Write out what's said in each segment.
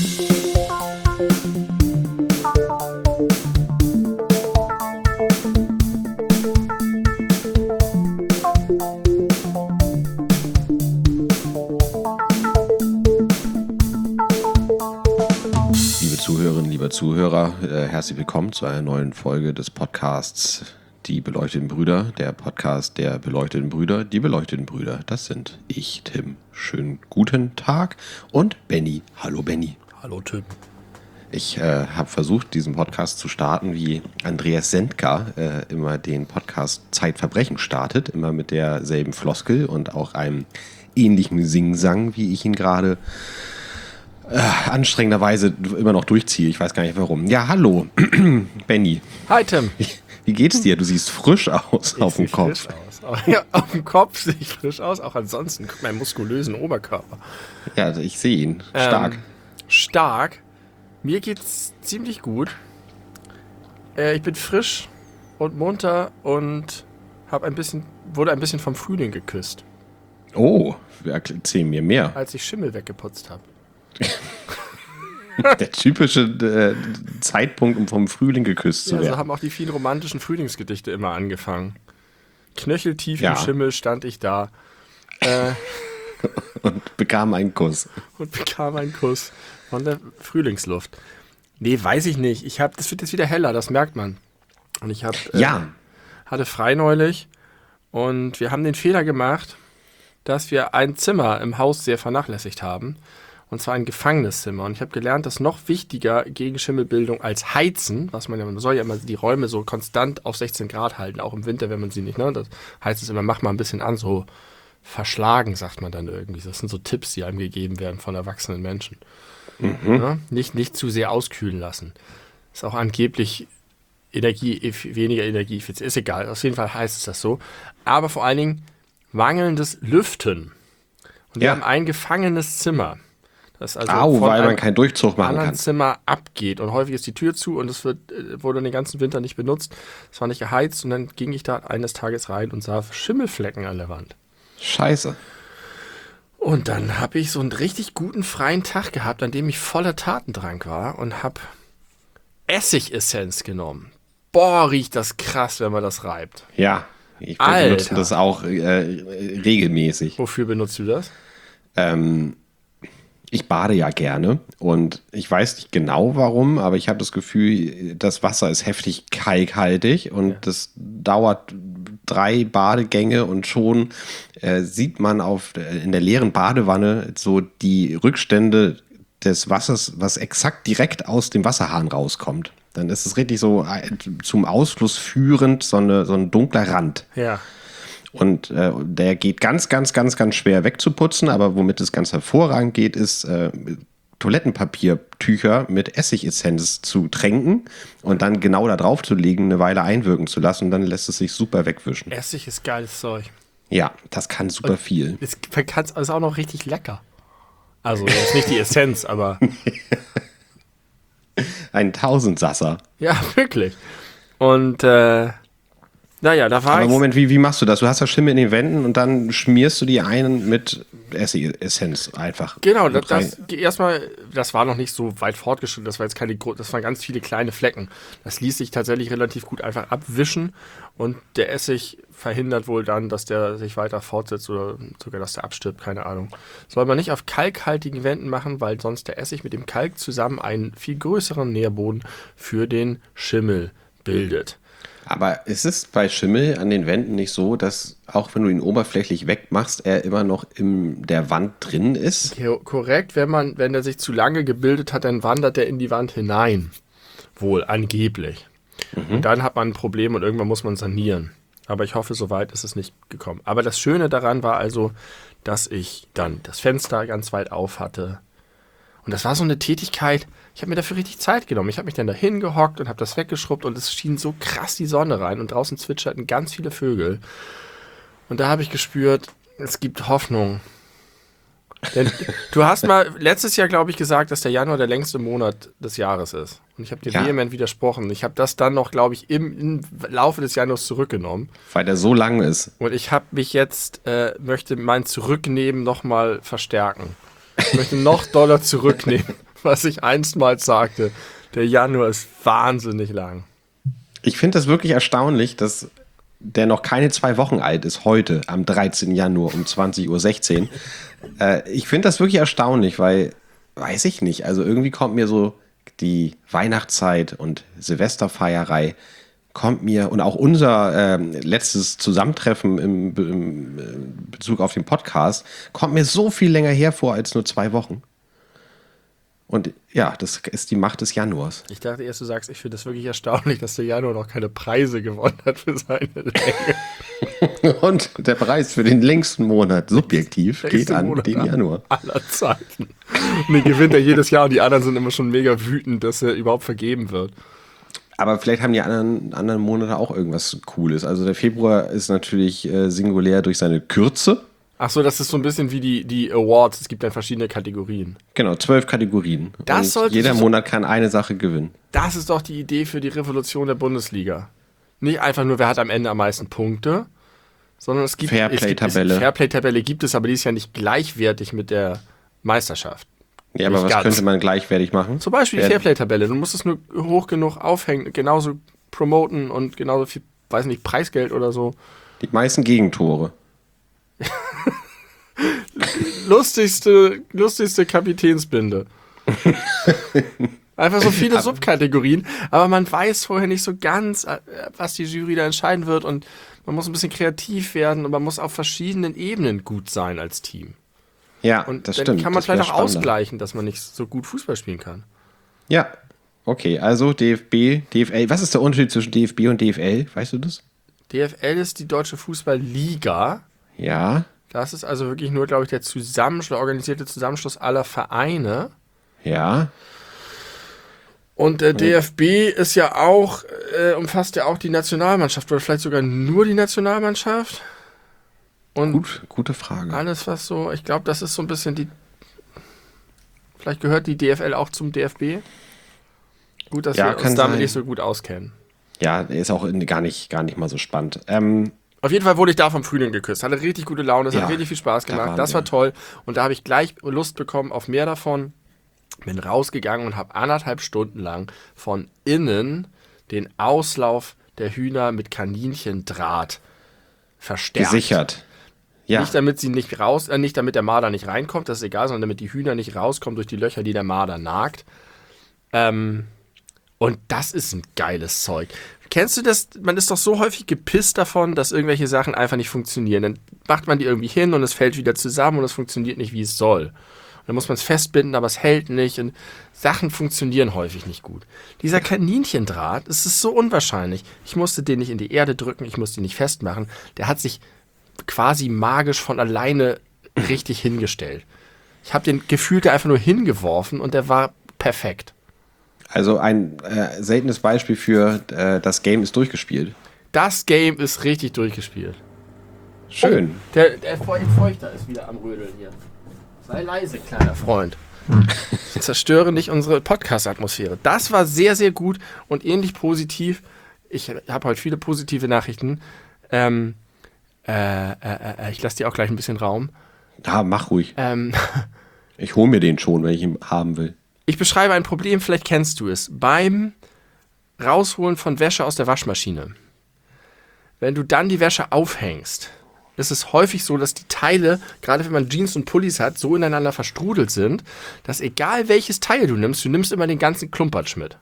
Zuhörer, herzlich willkommen zu einer neuen Folge des Podcasts Die beleuchteten Brüder, der Podcast der beleuchteten Brüder, die beleuchteten Brüder. Das sind ich, Tim. Schönen guten Tag und Benny. Hallo Benny. Hallo Tim. Ich habe versucht, diesen Podcast zu starten, wie Andreas Sendka immer den Podcast Zeitverbrechen startet, immer mit derselben Floskel und auch einem ähnlichen Singsang, wie ich ihn gerade anstrengenderweise immer noch durchziehe. Ich weiß gar nicht warum. Ja, hallo, Benny. Hi, Tim. Wie geht's dir? Du siehst frisch aus auf dem Kopf. Ja, auf dem Kopf sehe ich frisch aus. Auch ansonsten, meinen muskulösen Oberkörper. Ja, ich sehe ihn. Stark. Stark. Mir geht's ziemlich gut. Ich bin frisch und munter und wurde ein bisschen vom Frühling geküsst. Oh, erzähl mir mehr. Als ich Schimmel weggeputzt habe. Der typische Zeitpunkt, um vom Frühling geküsst zu werden. Ja, so haben auch die vielen romantischen Frühlingsgedichte immer angefangen. Knöcheltief im Schimmel stand ich da. Und bekam einen Kuss. Von der Frühlingsluft. Nee, weiß ich nicht. Das wird jetzt wieder heller, das merkt man. Und ich hatte frei neulich und wir haben den Fehler gemacht, dass wir ein Zimmer im Haus sehr vernachlässigt haben. Und zwar ein Gefängniszimmer. Und ich habe gelernt, dass noch wichtiger gegen Schimmelbildung als Heizen, man soll ja immer die Räume so konstant auf 16 Grad halten, auch im Winter, wenn man sie nicht, ne? Das heißt es immer, mach mal ein bisschen an, so verschlagen, sagt man dann irgendwie. Das sind so Tipps, die einem gegeben werden von erwachsenen Menschen. Mhm. Ja? Nicht zu sehr auskühlen lassen. Ist auch angeblich weniger energieeffizient. Ist egal, auf jeden Fall heißt es das so. Aber vor allen Dingen mangelndes Lüften. Und wir haben ein gefangenes Zimmer. Das also weil man keinen Durchzug machen kann. Zimmer abgeht und häufig ist die Tür zu und es wurde den ganzen Winter nicht benutzt. Es war nicht geheizt und dann ging ich da eines Tages rein und sah Schimmelflecken an der Wand. Scheiße. Und dann habe ich so einen richtig guten freien Tag gehabt, an dem ich voller Tatendrang war und habe Essigessenz genommen. Boah, riecht das krass, wenn man das reibt. Ja, ich benutze das auch regelmäßig. Wofür benutzt du das? Ich bade ja gerne und ich weiß nicht genau warum, aber ich habe das Gefühl, das Wasser ist heftig kalkhaltig und das dauert 3 Badegänge und schon sieht man in der leeren Badewanne so die Rückstände des Wassers, was exakt direkt aus dem Wasserhahn rauskommt. Dann ist es richtig so zum Ausfluss führend, so ein dunkler Rand. Ja. Und der geht ganz, ganz, ganz, ganz schwer wegzuputzen, aber womit es ganz hervorragend geht, ist Toilettenpapiertücher mit Essigessenz zu tränken und dann genau da drauf zu legen, eine Weile einwirken zu lassen und dann lässt es sich super wegwischen. Essig ist geiles Zeug. Ja, das kann super viel. Es ist auch noch richtig lecker. Also jetzt nicht die Essenz, aber ein Tausendsasser. Ja, wirklich. Und naja, da war Aber Moment, wie machst du das? Du hast ja Schimmel in den Wänden und dann schmierst du die ein mit Essigessenz einfach. Genau, das war noch nicht so weit fortgeschritten, das waren ganz viele kleine Flecken. Das ließ sich tatsächlich relativ gut einfach abwischen und der Essig verhindert wohl dann, dass der sich weiter fortsetzt oder sogar, dass der abstirbt, keine Ahnung. Soll man nicht auf kalkhaltigen Wänden machen, weil sonst der Essig mit dem Kalk zusammen einen viel größeren Nährboden für den Schimmel bildet. Aber ist es bei Schimmel an den Wänden nicht so, dass auch wenn du ihn oberflächlich wegmachst, er immer noch in der Wand drin ist? Korrekt, wenn er sich zu lange gebildet hat, dann wandert er in die Wand hinein. Wohl, angeblich. Mhm. Und dann hat man ein Problem und irgendwann muss man sanieren. Aber ich hoffe, soweit ist es nicht gekommen. Aber das Schöne daran war also, dass ich dann das Fenster ganz weit auf hatte. Und das war so eine Tätigkeit, ich habe mir dafür richtig Zeit genommen. Ich habe mich dann da hingehockt und habe das weggeschrubbt und es schien so krass die Sonne rein und draußen zwitscherten ganz viele Vögel. Und da habe ich gespürt, es gibt Hoffnung. Denn du hast mal letztes Jahr, glaube ich, gesagt, dass der Januar der längste Monat des Jahres ist. Und ich habe dir vehement widersprochen. Ich habe das dann noch, glaube ich, im Laufe des Januars zurückgenommen. Weil der so lang ist. Und ich habe mich jetzt, möchte mein Zurücknehmen nochmal verstärken. Ich möchte noch doller zurücknehmen, was ich einstmals sagte. Der Januar ist wahnsinnig lang. Ich finde das wirklich erstaunlich, dass der noch keine 2 Wochen alt ist, heute, am 13. Januar um 20.16 Uhr. Ich finde das wirklich erstaunlich, weil, weiß ich nicht, also irgendwie kommt mir so die Weihnachtszeit und Silvesterfeierei kommt mir und auch unser letztes Zusammentreffen im Bezug auf den Podcast kommt mir so viel länger hervor als nur 2 Wochen. Und ja, das ist die Macht des Januars. Ich dachte erst, du sagst, ich finde das wirklich erstaunlich, dass der Januar noch keine Preise gewonnen hat für seine Länge. Und der Preis für den längsten Monat, subjektiv, geht an Monat den Januar. Aller Zeiten. Und den gewinnt er jedes Jahr und die anderen sind immer schon mega wütend, dass er überhaupt vergeben wird. Aber vielleicht haben die anderen Monate auch irgendwas Cooles. Also der Februar ist natürlich singulär durch seine Kürze. Ach so, das ist so ein bisschen wie die Awards. Es gibt dann verschiedene Kategorien. Genau, 12 Kategorien. Das und jeder Monat kann eine Sache gewinnen. Das ist doch die Idee für die Revolution der Bundesliga. Nicht einfach nur, wer hat am Ende am meisten Punkte, sondern es gibt Fairplay-Tabelle. Fairplay-Tabelle gibt es, aber die ist ja nicht gleichwertig mit der Meisterschaft. Ja, aber was könnte man gleichwertig machen? Zum Beispiel die Fairplay-Tabelle. Du musst es nur hoch genug aufhängen, genauso promoten und genauso viel, weiß nicht, Preisgeld oder so. Die meisten Gegentore. lustigste Kapitänsbinde. Einfach so viele Subkategorien, aber man weiß vorher nicht so ganz, was die Jury da entscheiden wird und man muss ein bisschen kreativ werden und man muss auf verschiedenen Ebenen gut sein als Team. Ja, und das dann stimmt. kann man vielleicht auch ausgleichen, dass man nicht so gut Fußball spielen kann. Ja, okay, also DFB, DFL. Was ist der Unterschied zwischen DFB und DFL? Weißt du das? DFL ist die Deutsche Fußballliga. Ja. Das ist also wirklich nur, glaube ich, der organisierte Zusammenschluss aller Vereine. Ja. Und der DFB ist ja auch, umfasst ja auch die Nationalmannschaft oder vielleicht sogar nur die Nationalmannschaft. Und gute Frage. Alles, was so, ich glaube, das ist so ein bisschen vielleicht gehört die DFL auch zum DFB. Gut, dass wir uns damit nicht so gut auskennen. Ja, ist auch gar nicht mal so spannend. Auf jeden Fall wurde ich da vom Frühling geküsst. Hatte richtig gute Laune, es hat richtig viel Spaß gemacht. Das war toll. Und da habe ich gleich Lust bekommen auf mehr davon. Bin rausgegangen und habe 1,5 Stunden lang von innen den Auslauf der Hühner mit Kaninchendraht verstärkt. Gesichert. Ja. Nicht damit nicht damit der Marder nicht reinkommt, das ist egal, sondern damit die Hühner nicht rauskommen durch die Löcher, die der Marder nagt. Und das ist ein geiles Zeug. Kennst du das? Man ist doch so häufig gepisst davon, dass irgendwelche Sachen einfach nicht funktionieren. Dann macht man die irgendwie hin und es fällt wieder zusammen und es funktioniert nicht, wie es soll. Und dann muss man es festbinden, aber es hält nicht und Sachen funktionieren häufig nicht gut. Dieser Kaninchendraht, es ist so unwahrscheinlich. Ich musste den nicht in die Erde drücken, ich musste ihn nicht festmachen. Der hat sich quasi magisch von alleine richtig hingestellt. Ich habe den gefühlt einfach nur hingeworfen und der war perfekt. Also ein seltenes Beispiel für das Game ist durchgespielt. Das Game ist richtig durchgespielt. Schön. Oh, der Feuchter ist wieder am Rödeln hier. Sei leise, kleiner Freund. Zerstöre nicht unsere Podcast-Atmosphäre. Das war sehr, sehr gut und ähnlich positiv. Ich habe heute viele positive Nachrichten. Ich lasse dir auch gleich ein bisschen Raum. Ja, mach ruhig. Ich hole mir den schon, wenn ich ihn haben will. Ich beschreibe ein Problem, vielleicht kennst du es. Beim Rausholen von Wäsche aus der Waschmaschine. Wenn du dann die Wäsche aufhängst, ist es häufig so, dass die Teile, gerade wenn man Jeans und Pullis hat, so ineinander verstrudelt sind, dass egal welches Teil du nimmst immer den ganzen Klumpatsch mit.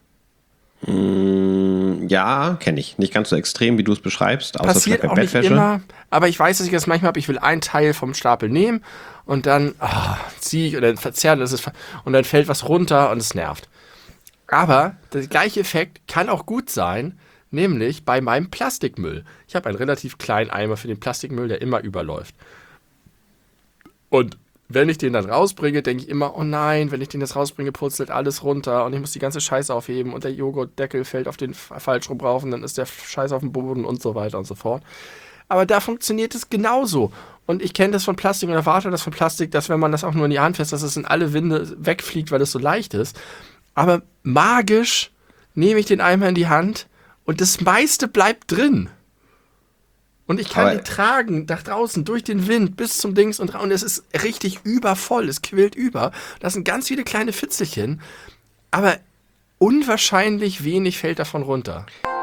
Ja, kenne ich. Nicht ganz so extrem, wie du es beschreibst. Außer passiert auch nicht immer, aber ich weiß, dass ich das manchmal habe. Ich will ein Teil vom Stapel nehmen und dann ziehe ich und dann verzerrt es und dann fällt was runter und es nervt. Aber der gleiche Effekt kann auch gut sein, nämlich bei meinem Plastikmüll. Ich habe einen relativ kleinen Eimer für den Plastikmüll, der immer überläuft. Und wenn ich den dann rausbringe, denke ich immer, oh nein, wenn ich den jetzt rausbringe, purzelt alles runter und ich muss die ganze Scheiße aufheben und der Joghurtdeckel fällt auf den falsch rum rauf und dann ist der Scheiß auf dem Boden und so weiter und so fort. Aber da funktioniert es genauso. Und ich kenne das von Plastik und erwarte das von Plastik, dass wenn man das auch nur in die Hand fässt, dass es in alle Winde wegfliegt, weil es so leicht ist. Aber magisch nehme ich den Eimer in die Hand und das meiste bleibt drin. Und ich kann die tragen, nach draußen, durch den Wind, bis zum Dings und es ist richtig übervoll, es quillt über. Da sind ganz viele kleine Fitzelchen, aber unwahrscheinlich wenig fällt davon runter.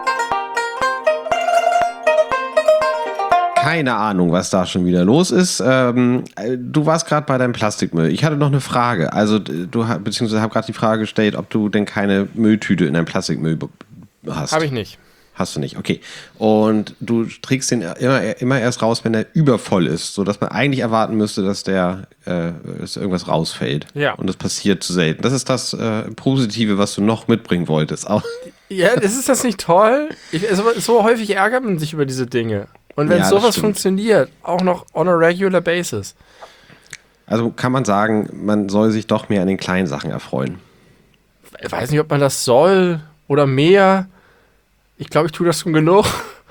Keine Ahnung, was da schon wieder los ist. Du warst gerade bei deinem Plastikmüll. Ich hatte noch eine Frage. Also beziehungsweise habe gerade die Frage gestellt, ob du denn keine Mülltüte in deinem Plastikmüll hast. Habe ich nicht. Hast du nicht, okay. Und du trägst den immer erst raus, wenn er übervoll ist, sodass man eigentlich erwarten müsste, dass dass irgendwas rausfällt. Ja. Und das passiert zu selten. Das ist das Positive, was du noch mitbringen wolltest. Ja, ist das nicht toll? So häufig ärgert man sich über diese Dinge. Und wenn sowas funktioniert, auch noch on a regular basis. Also kann man sagen, man soll sich doch mehr an den kleinen Sachen erfreuen. Ich weiß nicht, ob man das soll oder mehr. Ich glaube, ich tue das schon genug.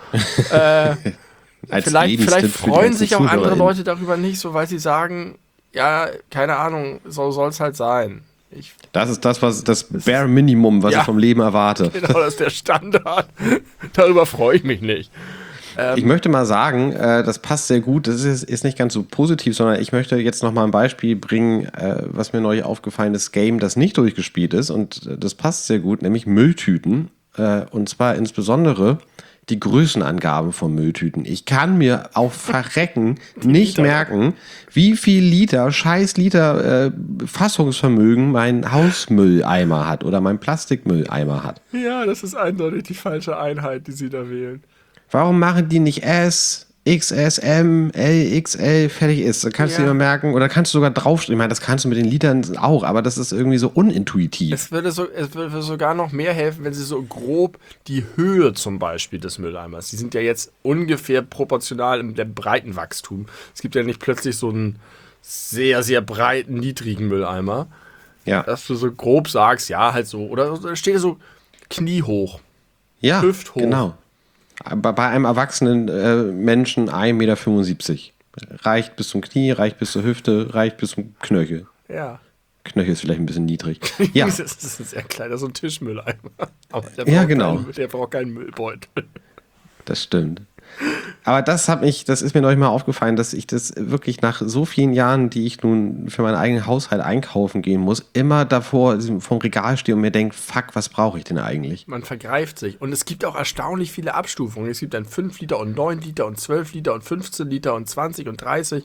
Vielleicht freuen sich auch andere Leute darüber nicht, so weil sie sagen, ja, keine Ahnung, so soll es halt sein. Das ist das Bare Minimum, was ich vom Leben erwarte. Genau, das ist der Standard. Darüber freue ich mich nicht. Ich möchte mal sagen, das passt sehr gut. Das ist nicht ganz so positiv, sondern ich möchte jetzt noch mal ein Beispiel bringen, was mir neulich aufgefallen ist, Game, das nicht durchgespielt ist. Und das passt sehr gut, nämlich Mülltüten. Und zwar insbesondere die Größenangaben von Mülltüten. Ich kann mir auf Verrecken nicht merken, wie viel Scheiß Liter Fassungsvermögen mein Hausmülleimer hat oder mein Plastikmülleimer hat. Ja, das ist eindeutig die falsche Einheit, die sie da wählen. Warum machen die nicht S, XS, M, L, XL, fertig ist? Da kannst du dir mal merken, oder kannst du sogar draufstehen. Ich meine, das kannst du mit den Litern auch, aber das ist irgendwie so unintuitiv. Es würde sogar noch mehr helfen, wenn sie so grob die Höhe zum Beispiel des Mülleimers, die sind ja jetzt ungefähr proportional im Breitenwachstum. Es gibt ja nicht plötzlich so einen sehr, sehr breiten, niedrigen Mülleimer. Ja. Dass du so grob sagst, ja, halt so, oder steht so kniehoch, hüfthoch. Genau. Bei einem erwachsenen Menschen 1,75 Meter. Reicht bis zum Knie, reicht bis zur Hüfte, reicht bis zum Knöchel. Ja. Knöchel ist vielleicht ein bisschen niedrig. Ja. Das ist ein sehr kleiner, so ein Tischmülleimer. Aber der braucht keinen Müllbeutel. Das stimmt. Aber das ist mir neulich mal aufgefallen, dass ich das wirklich nach so vielen Jahren, die ich nun für meinen eigenen Haushalt einkaufen gehen muss, immer davor vom Regal stehe und mir denke, fuck, was brauche ich denn eigentlich? Man vergreift sich. Und es gibt auch erstaunlich viele Abstufungen. Es gibt dann 5 Liter und 9 Liter und 12 Liter und 15 Liter und 20 und 30.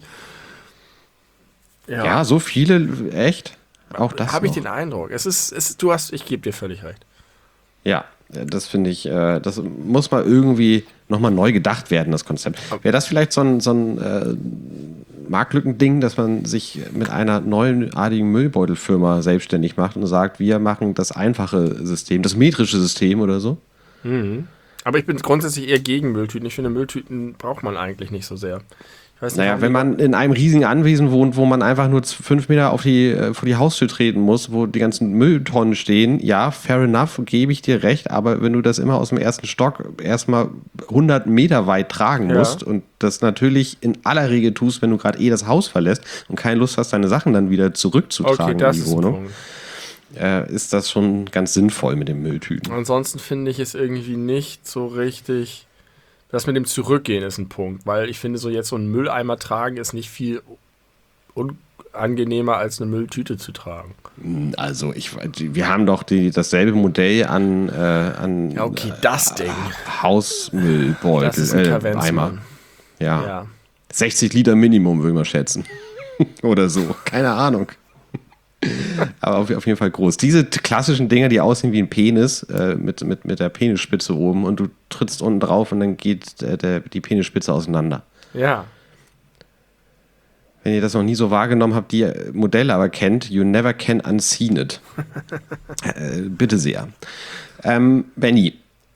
Ja, so viele, echt? Auch das habe ich den Eindruck. Ich gebe dir völlig recht. Ja, das finde ich, das muss mal irgendwie nochmal neu gedacht werden, das Konzept. Wäre das vielleicht so ein Marktlückending, dass man sich mit einer neuartigen Müllbeutelfirma selbstständig macht und sagt, wir machen das einfache System, das metrische System oder so? Mhm. Aber ich bin grundsätzlich eher gegen Mülltüten. Ich finde, Mülltüten braucht man eigentlich nicht so sehr. Wenn man in einem riesigen Anwesen wohnt, wo man einfach nur 5 Meter vor die Haustür treten muss, wo die ganzen Mülltonnen stehen, ja, fair enough, gebe ich dir recht, aber wenn du das immer aus dem ersten Stock erstmal 100 Meter weit tragen musst und das natürlich in aller Regel tust, wenn du gerade das Haus verlässt und keine Lust hast, deine Sachen dann wieder zurückzutragen in die Wohnung, ist das schon ganz sinnvoll mit den Mülltüten. Ansonsten finde ich es irgendwie nicht so richtig. Das mit dem Zurückgehen ist ein Punkt, weil ich finde, so einen Mülleimer tragen ist nicht viel angenehmer als eine Mülltüte zu tragen. Also wir haben doch dasselbe Modell an das Ding. Hausmüllbeutel. Das ist ein Eimer. Ja. 60 Liter Minimum, würde ich mal schätzen. Oder so. Keine Ahnung. Aber auf jeden Fall groß. Diese klassischen Dinger, die aussehen wie ein Penis, mit der Penisspitze oben und du trittst unten drauf und dann geht die Penisspitze auseinander. Ja. Wenn ihr das noch nie so wahrgenommen habt, die Modelle aber kennt, you never can unseen it. Bitte sehr. Benni,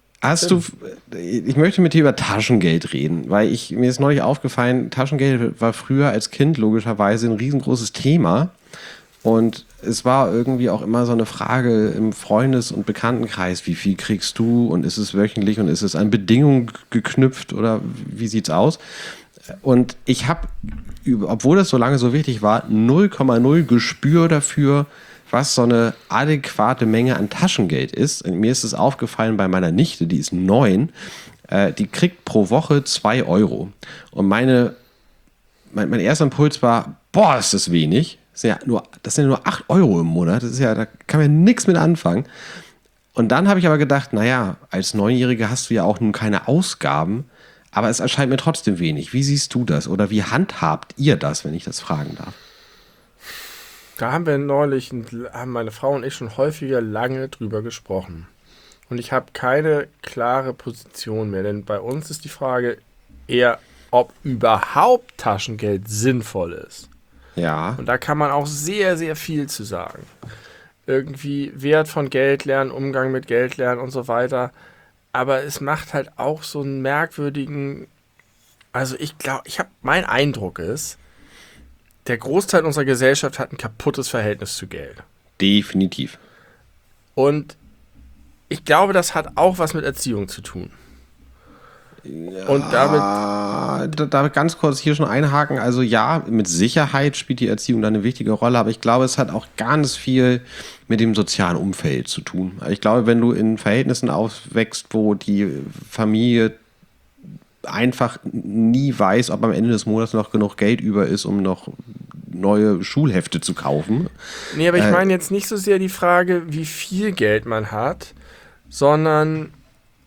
ich möchte mit dir über Taschengeld reden, weil mir ist neulich aufgefallen, Taschengeld war früher als Kind logischerweise ein riesengroßes Thema. Und es war irgendwie auch immer so eine Frage im Freundes- und Bekanntenkreis, wie viel kriegst du und ist es wöchentlich und ist es an Bedingungen geknüpft oder wie sieht's aus? Und ich habe, obwohl das so lange so wichtig war, 0,0 Gespür dafür, was so eine adäquate Menge an Taschengeld ist. Und mir ist es aufgefallen bei meiner Nichte, die ist 9. die kriegt pro Woche 2 Euro. Und mein erster Impuls war, boah, ist das wenig. Das sind ja nur 8 Euro im Monat. Da kann man nichts mit anfangen. Und dann habe ich aber gedacht, naja, als Neunjährige hast du ja auch nun keine Ausgaben, aber es erscheint mir trotzdem wenig. Wie siehst du das? Oder wie handhabt ihr das, wenn ich das fragen darf? Da haben meine Frau und ich schon häufiger lange drüber gesprochen. Und ich habe keine klare Position mehr, denn bei uns ist die Frage eher, ob überhaupt Taschengeld sinnvoll ist. Ja. Und da kann man auch sehr, sehr viel zu sagen. Irgendwie Wert von Geld lernen, Umgang mit Geld lernen und so weiter. Aber es macht halt auch so einen merkwürdigen, also mein Eindruck ist, der Großteil unserer Gesellschaft hat ein kaputtes Verhältnis zu Geld. Definitiv. Und ich glaube, das hat auch was mit Erziehung zu tun. Ja, Und damit ganz kurz hier schon einhaken. Also ja, mit Sicherheit spielt die Erziehung da eine wichtige Rolle, aber ich glaube, es hat auch ganz viel mit dem sozialen Umfeld zu tun. Ich glaube, wenn du in Verhältnissen aufwächst, wo die Familie einfach nie weiß, ob am Ende des Monats noch genug Geld über ist, um noch neue Schulhefte zu kaufen. Nee, aber ich meine jetzt nicht so sehr die Frage, wie viel Geld man hat, sondern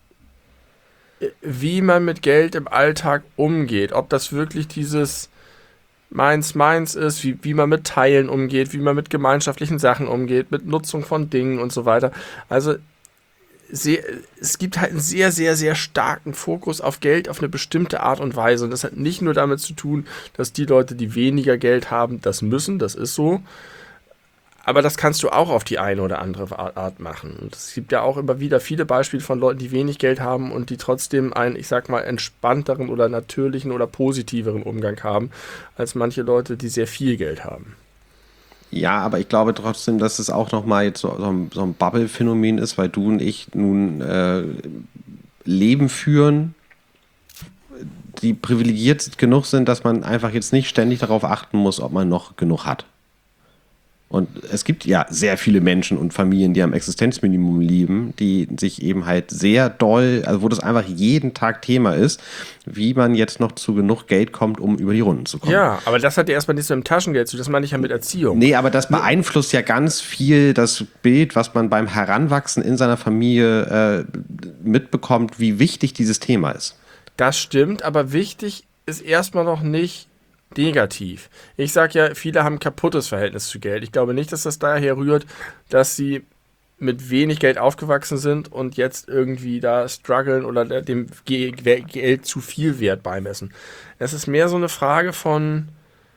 wie man mit Geld im Alltag umgeht. Ob das wirklich dieses meins ist, wie man mit Teilen umgeht, wie man mit gemeinschaftlichen Sachen umgeht, mit Nutzung von Dingen und so weiter. Also es gibt halt einen sehr, sehr, sehr starken Fokus auf Geld auf eine bestimmte Art und Weise. Und das hat nicht nur damit zu tun, dass die Leute, die weniger Geld haben, das müssen, das ist so. Aber das kannst du auch auf die eine oder andere Art machen. Und es gibt ja auch immer wieder viele Beispiele von Leuten, die wenig Geld haben und die trotzdem einen, ich sag mal, entspannteren oder natürlichen oder positiveren Umgang haben, als manche Leute, die sehr viel Geld haben. Ja, aber ich glaube trotzdem, dass es auch nochmal jetzt so ein Bubble-Phänomen ist, weil du und ich nun Leben führen, die privilegiert genug sind, dass man einfach jetzt nicht ständig darauf achten muss, ob man noch genug hat. Und es gibt ja sehr viele Menschen und Familien, die am Existenzminimum leben, die sich eben halt sehr doll, also wo das einfach jeden Tag Thema ist, wie man jetzt noch zu genug Geld kommt, um über die Runden zu kommen. Ja, aber das hat ja erstmal nichts mit dem Taschengeld zu tun, das meine ich ja mit Erziehung. Nee, aber das beeinflusst ja ganz viel das Bild, was man beim Heranwachsen in seiner Familie mitbekommt, wie wichtig dieses Thema ist. Das stimmt, aber wichtig ist erstmal noch nicht negativ. Ich sage ja, viele haben ein kaputtes Verhältnis zu Geld. Ich glaube nicht, dass das daher rührt, dass sie mit wenig Geld aufgewachsen sind und jetzt irgendwie da strugglen oder dem Geld zu viel Wert beimessen. Es ist mehr so eine Frage von,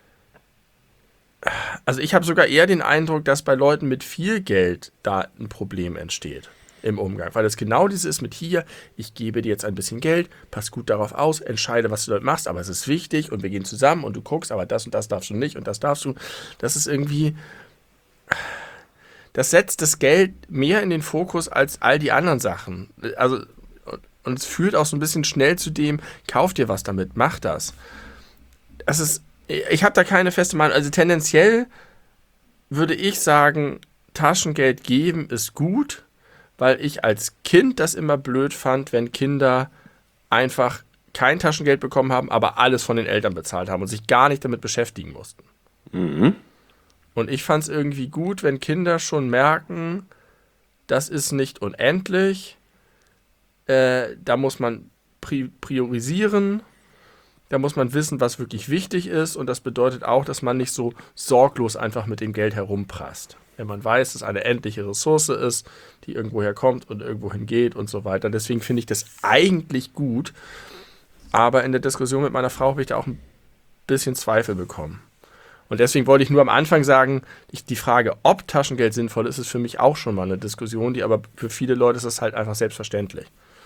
also ich habe sogar eher den Eindruck, dass bei Leuten mit viel Geld da ein Problem entsteht im Umgang, weil es genau dieses ist mit hier, ich gebe dir jetzt ein bisschen Geld, pass gut darauf aus, entscheide, was du dort machst, aber es ist wichtig und wir gehen zusammen und du guckst, aber das und das darfst du nicht und das darfst du. Das ist irgendwie, das setzt das Geld mehr in den Fokus als all die anderen Sachen. Also, und es führt auch so ein bisschen schnell zu dem, kauf dir was damit, mach das. Ich habe da keine feste Meinung, also tendenziell würde ich sagen, Taschengeld geben ist gut, weil ich als Kind das immer blöd fand, wenn Kinder einfach kein Taschengeld bekommen haben, aber alles von den Eltern bezahlt haben und sich gar nicht damit beschäftigen mussten. Mhm. Und ich fand es irgendwie gut, wenn Kinder schon merken, das ist nicht unendlich, da muss man priorisieren, da muss man wissen, was wirklich wichtig ist und das bedeutet auch, dass man nicht so sorglos einfach mit dem Geld herumprasst. Wenn man weiß, dass es eine endliche Ressource ist, die irgendwo herkommt und irgendwo hingeht und so weiter. Deswegen finde ich das eigentlich gut. Aber in der Diskussion mit meiner Frau habe ich da auch ein bisschen Zweifel bekommen. Und deswegen wollte ich nur am Anfang sagen, die Frage, ob Taschengeld sinnvoll ist, ist für mich auch schon mal eine Diskussion, die aber für viele Leute ist das halt einfach selbstverständlich.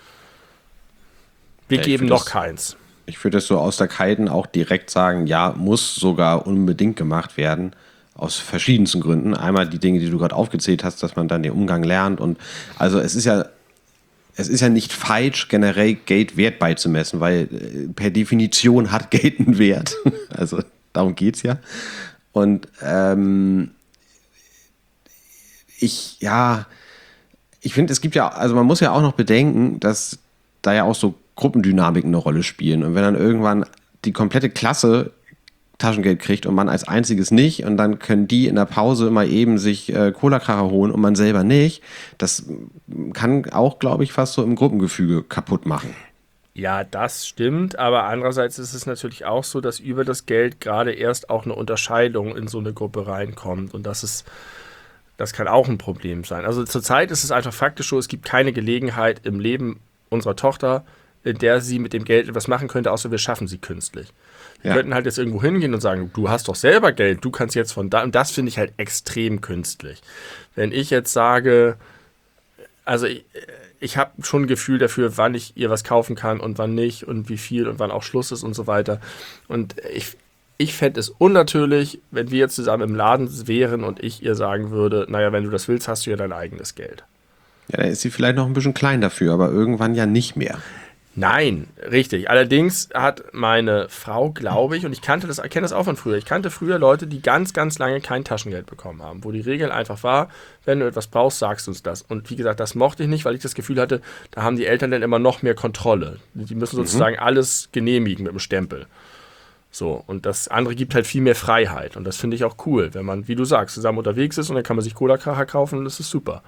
Wir geben noch keins. Ich würde das so aus der Kalten auch direkt sagen, ja, muss sogar unbedingt gemacht werden. Aus verschiedensten Gründen. Einmal die Dinge, die du gerade aufgezählt hast, dass man dann den Umgang lernt. Und also es ist ja nicht falsch, generell Geld Wert beizumessen, weil per Definition hat Geld einen Wert. Also darum geht es ja. Und ich finde, es gibt ja, also man muss ja auch noch bedenken, dass da ja auch so Gruppendynamiken eine Rolle spielen. Und wenn dann irgendwann die komplette Klasse Taschengeld kriegt und man als einziges nicht und dann können die in der Pause mal eben sich Cola-Kracher holen und man selber nicht, das kann auch, glaube ich, fast so im Gruppengefüge kaputt machen. Ja, das stimmt, aber andererseits ist es natürlich auch so, dass über das Geld gerade erst auch eine Unterscheidung in so eine Gruppe reinkommt und das kann auch ein Problem sein. Also zurzeit ist es einfach faktisch so, es gibt keine Gelegenheit im Leben unserer Tochter, in der sie mit dem Geld etwas machen könnte, außer wir schaffen sie künstlich. Wir könnten halt jetzt irgendwo hingehen und sagen, du hast doch selber Geld, du kannst jetzt von da, und das finde ich halt extrem künstlich. Wenn ich jetzt sage, also ich habe schon ein Gefühl dafür, wann ich ihr was kaufen kann und wann nicht und wie viel und wann auch Schluss ist und so weiter. Und ich fände es unnatürlich, wenn wir jetzt zusammen im Laden wären und ich ihr sagen würde, naja, wenn du das willst, hast du ja dein eigenes Geld. Ja, dann ist sie vielleicht noch ein bisschen klein dafür, aber irgendwann ja nicht mehr. Nein, richtig. Allerdings hat meine Frau, glaube ich, und ich kenne das auch von früher, ich kannte früher Leute, die ganz, ganz lange kein Taschengeld bekommen haben, wo die Regel einfach war, wenn du etwas brauchst, sagst du uns das. Und wie gesagt, das mochte ich nicht, weil ich das Gefühl hatte, da haben die Eltern dann immer noch mehr Kontrolle. Die müssen sozusagen alles genehmigen mit dem Stempel. So, und das andere gibt halt viel mehr Freiheit. Und das finde ich auch cool, wenn man, wie du sagst, zusammen unterwegs ist und dann kann man sich Cola-Kracher kaufen und das ist super.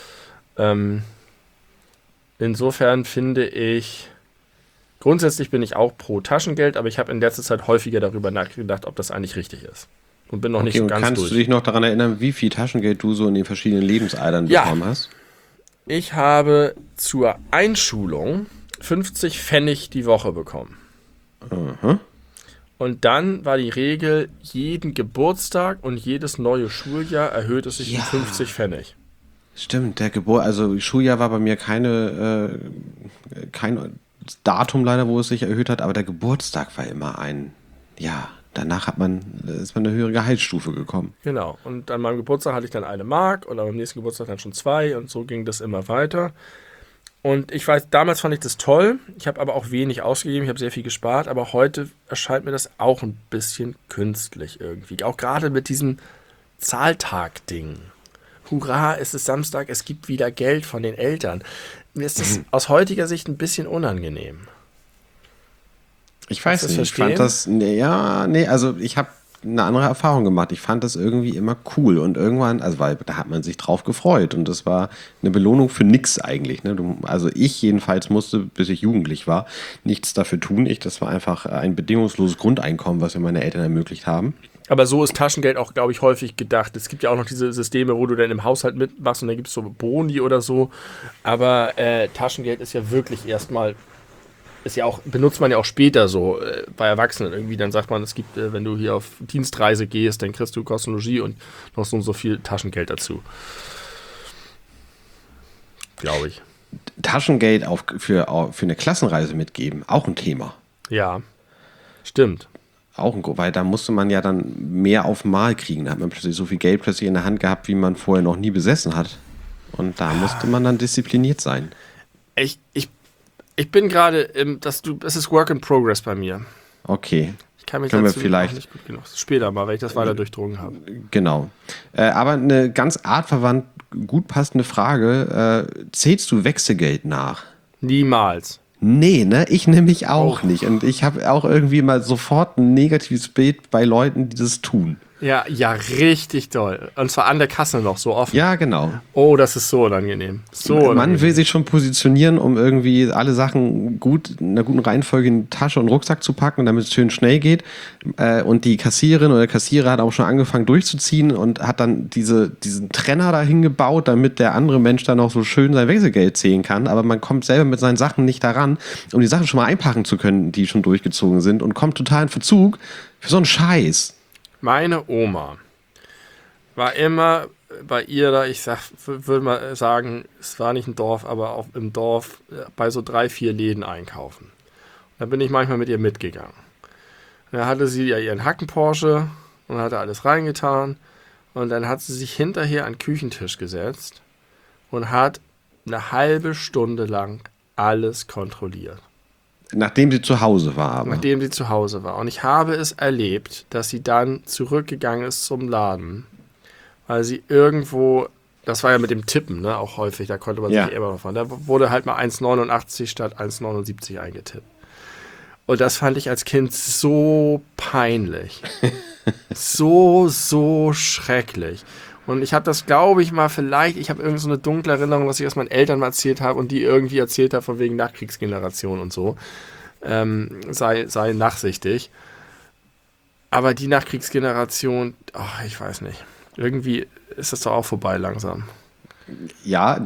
Insofern finde ich, grundsätzlich bin ich auch pro Taschengeld, aber ich habe in letzter Zeit häufiger darüber nachgedacht, ob das eigentlich richtig ist. Und bin noch nicht so ganz kannst durch. Du dich noch daran erinnern, wie viel Taschengeld du so in den verschiedenen Lebensaltern bekommen hast? Ich habe zur Einschulung 50 Pfennig die Woche bekommen. Aha. Und dann war die Regel, jeden Geburtstag und jedes neue Schuljahr erhöht es sich um 50 Pfennig. Stimmt, also Schuljahr war bei mir kein Datum leider, wo es sich erhöht hat, aber der Geburtstag war immer danach ist man eine höhere Gehaltsstufe gekommen. Genau, und an meinem Geburtstag hatte ich dann 1 Mark und am nächsten Geburtstag dann schon 2 und so ging das immer weiter. Und ich weiß, damals fand ich das toll, ich habe aber auch wenig ausgegeben, ich habe sehr viel gespart, aber heute erscheint mir das auch ein bisschen künstlich irgendwie, auch gerade mit diesem Zahltag-Ding. Hurra, es ist Samstag, es gibt wieder Geld von den Eltern. Mir ist das aus heutiger Sicht ein bisschen unangenehm. Ich weiß nicht, ich fand das, also ich habe eine andere Erfahrung gemacht. Ich fand das irgendwie immer cool und irgendwann, also weil da hat man sich drauf gefreut und das war eine Belohnung für nix eigentlich. Ne? Also ich jedenfalls musste, bis ich jugendlich war, nichts dafür tun. Das war einfach ein bedingungsloses Grundeinkommen, was mir meine Eltern ermöglicht haben. Aber so ist Taschengeld auch, glaube ich, häufig gedacht. Es gibt ja auch noch diese Systeme, wo du dann im Haushalt mitmachst und dann gibt es so Boni oder so. Aber Taschengeld ist ja wirklich erstmal, benutzt man ja auch später so bei Erwachsenen irgendwie. Dann sagt man, es gibt, wenn du hier auf Dienstreise gehst, dann kriegst du Kosten Logis und noch so und so viel Taschengeld dazu. Glaube ich. Taschengeld für eine Klassenreise mitgeben, auch ein Thema. Ja, stimmt. Weil da musste man ja dann mehr auf Mal kriegen. Da hat man plötzlich so viel Geld plötzlich in der Hand gehabt, wie man vorher noch nie besessen hat. Und da musste man dann diszipliniert sein. Ich bin gerade, das ist Work in Progress bei mir. Okay. Ich kann mich Können dazu wir vielleicht noch nicht gut genug. Später mal, wenn ich das weiter durchdrungen habe. Genau. Aber eine ganz artverwandt, gut passende Frage. Zählst du Wechselgeld nach? Niemals. Nee, ne? Ich nämlich auch nicht. Und ich habe auch irgendwie mal sofort ein negatives Bild bei Leuten, die das tun. Ja, richtig toll. Und zwar an der Kasse noch so offen. Ja, genau. Oh, das ist so unangenehm. Man will sich schon positionieren, um irgendwie alle Sachen in einer guten Reihenfolge in die Tasche und Rucksack zu packen, damit es schön schnell geht. Und die Kassiererin oder der Kassierer hat auch schon angefangen durchzuziehen und hat dann diesen Trenner dahin gebaut, damit der andere Mensch dann auch so schön sein Wechselgeld zählen kann. Aber man kommt selber mit seinen Sachen nicht daran, um die Sachen schon mal einpacken zu können, die schon durchgezogen sind und kommt total in Verzug für so einen Scheiß. Meine Oma war immer bei ihr da, würde mal sagen, es war nicht ein Dorf, aber auch im Dorf bei so 3, 4 Läden einkaufen. Da bin ich manchmal mit ihr mitgegangen. Da hatte sie ja ihren Hacken-Porsche und hatte alles reingetan. Und dann hat sie sich hinterher an den Küchentisch gesetzt und hat eine halbe Stunde lang alles kontrolliert. Nachdem sie zu Hause war. Aber. Nachdem sie zu Hause war. Und ich habe es erlebt, dass sie dann zurückgegangen ist zum Laden, weil sie irgendwo Das war ja mit dem Tippen, ne, auch häufig. Da konnte man sich immer noch fahren. Da wurde halt mal 1,89 statt 1,79 eingetippt. Und das fand ich als Kind so peinlich. so schrecklich. Und ich habe das, glaube ich, mal vielleicht, ich habe irgend so eine dunkle Erinnerung, was ich aus meinen Eltern mal erzählt habe und die irgendwie erzählt habe von wegen Nachkriegsgeneration und so. Sei nachsichtig. Aber die Nachkriegsgeneration, ich weiß nicht. Irgendwie ist das doch auch vorbei langsam. Ja,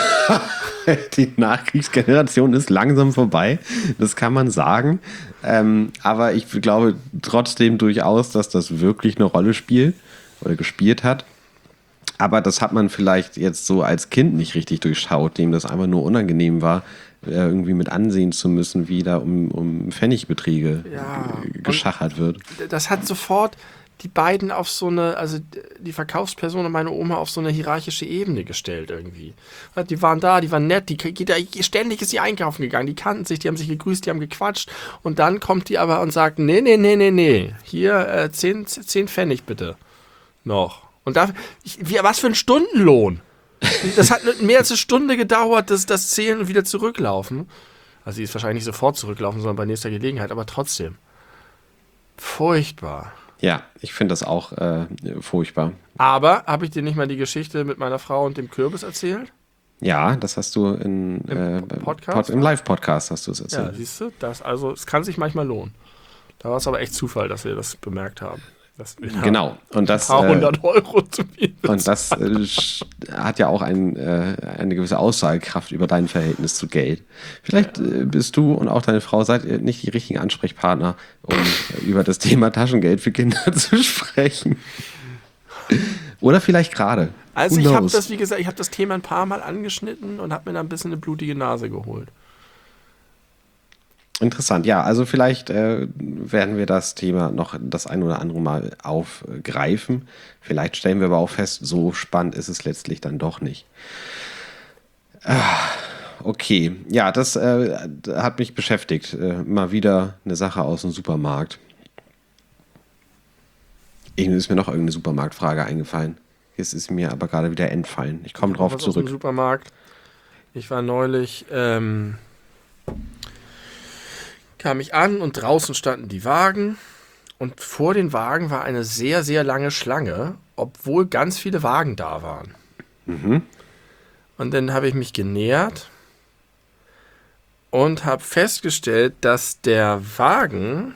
die Nachkriegsgeneration ist langsam vorbei. Das kann man sagen. Aber ich glaube trotzdem durchaus, dass das wirklich eine Rolle spielt oder gespielt hat. Aber das hat man vielleicht jetzt so als Kind nicht richtig durchschaut, dem das einfach nur unangenehm war, irgendwie mit ansehen zu müssen, wie da um Pfennigbeträge geschachert wird. Das hat sofort die beiden auf so eine, also die Verkaufsperson und meine Oma auf so eine hierarchische Ebene gestellt irgendwie. Die waren da, die waren nett, ständig ist sie einkaufen gegangen, die kannten sich, die haben sich gegrüßt, die haben gequatscht und dann kommt die aber und sagt, nee, hier 10 Pfennig bitte noch. Und was für ein Stundenlohn? Das hat mehr als eine Stunde gedauert, das Zählen und wieder zurücklaufen. Also sie ist wahrscheinlich nicht sofort zurücklaufen, sondern bei nächster Gelegenheit, aber trotzdem. Furchtbar. Ja, ich finde das auch furchtbar. Aber habe ich dir nicht mal die Geschichte mit meiner Frau und dem Kürbis erzählt? Ja, das hast du im Live-Podcast hast du es erzählt. Ja, siehst du, es kann sich manchmal lohnen. Da war es aber echt Zufall, dass wir das bemerkt haben. Genau. Und das, ein paar 100 Euro zu mir. Und das hat ja auch eine gewisse Aussagekraft über dein Verhältnis zu Geld. Vielleicht bist du und auch deine Frau seid nicht die richtigen Ansprechpartner, um über das Thema Taschengeld für Kinder zu sprechen. Oder vielleicht gerade. Also ich habe das, wie gesagt, ich habe das Thema ein paar Mal angeschnitten und habe mir da ein bisschen eine blutige Nase geholt. Interessant, ja, also vielleicht werden wir das Thema noch das ein oder andere Mal aufgreifen. Vielleicht stellen wir aber auch fest, so spannend ist es letztlich dann doch nicht. Okay, ja, das hat mich beschäftigt. Mal wieder eine Sache aus dem Supermarkt. Irgendwie ist mir noch irgendeine Supermarktfrage eingefallen. Jetzt ist mir aber gerade wieder entfallen. Ich komme drauf zurück. Aus dem Supermarkt. Ich war neulich... kam ich an und draußen standen die Wagen und vor den Wagen war eine sehr, sehr lange Schlange, obwohl ganz viele Wagen da waren. Mhm. Und dann habe ich mich genähert und habe festgestellt, dass der Wagen,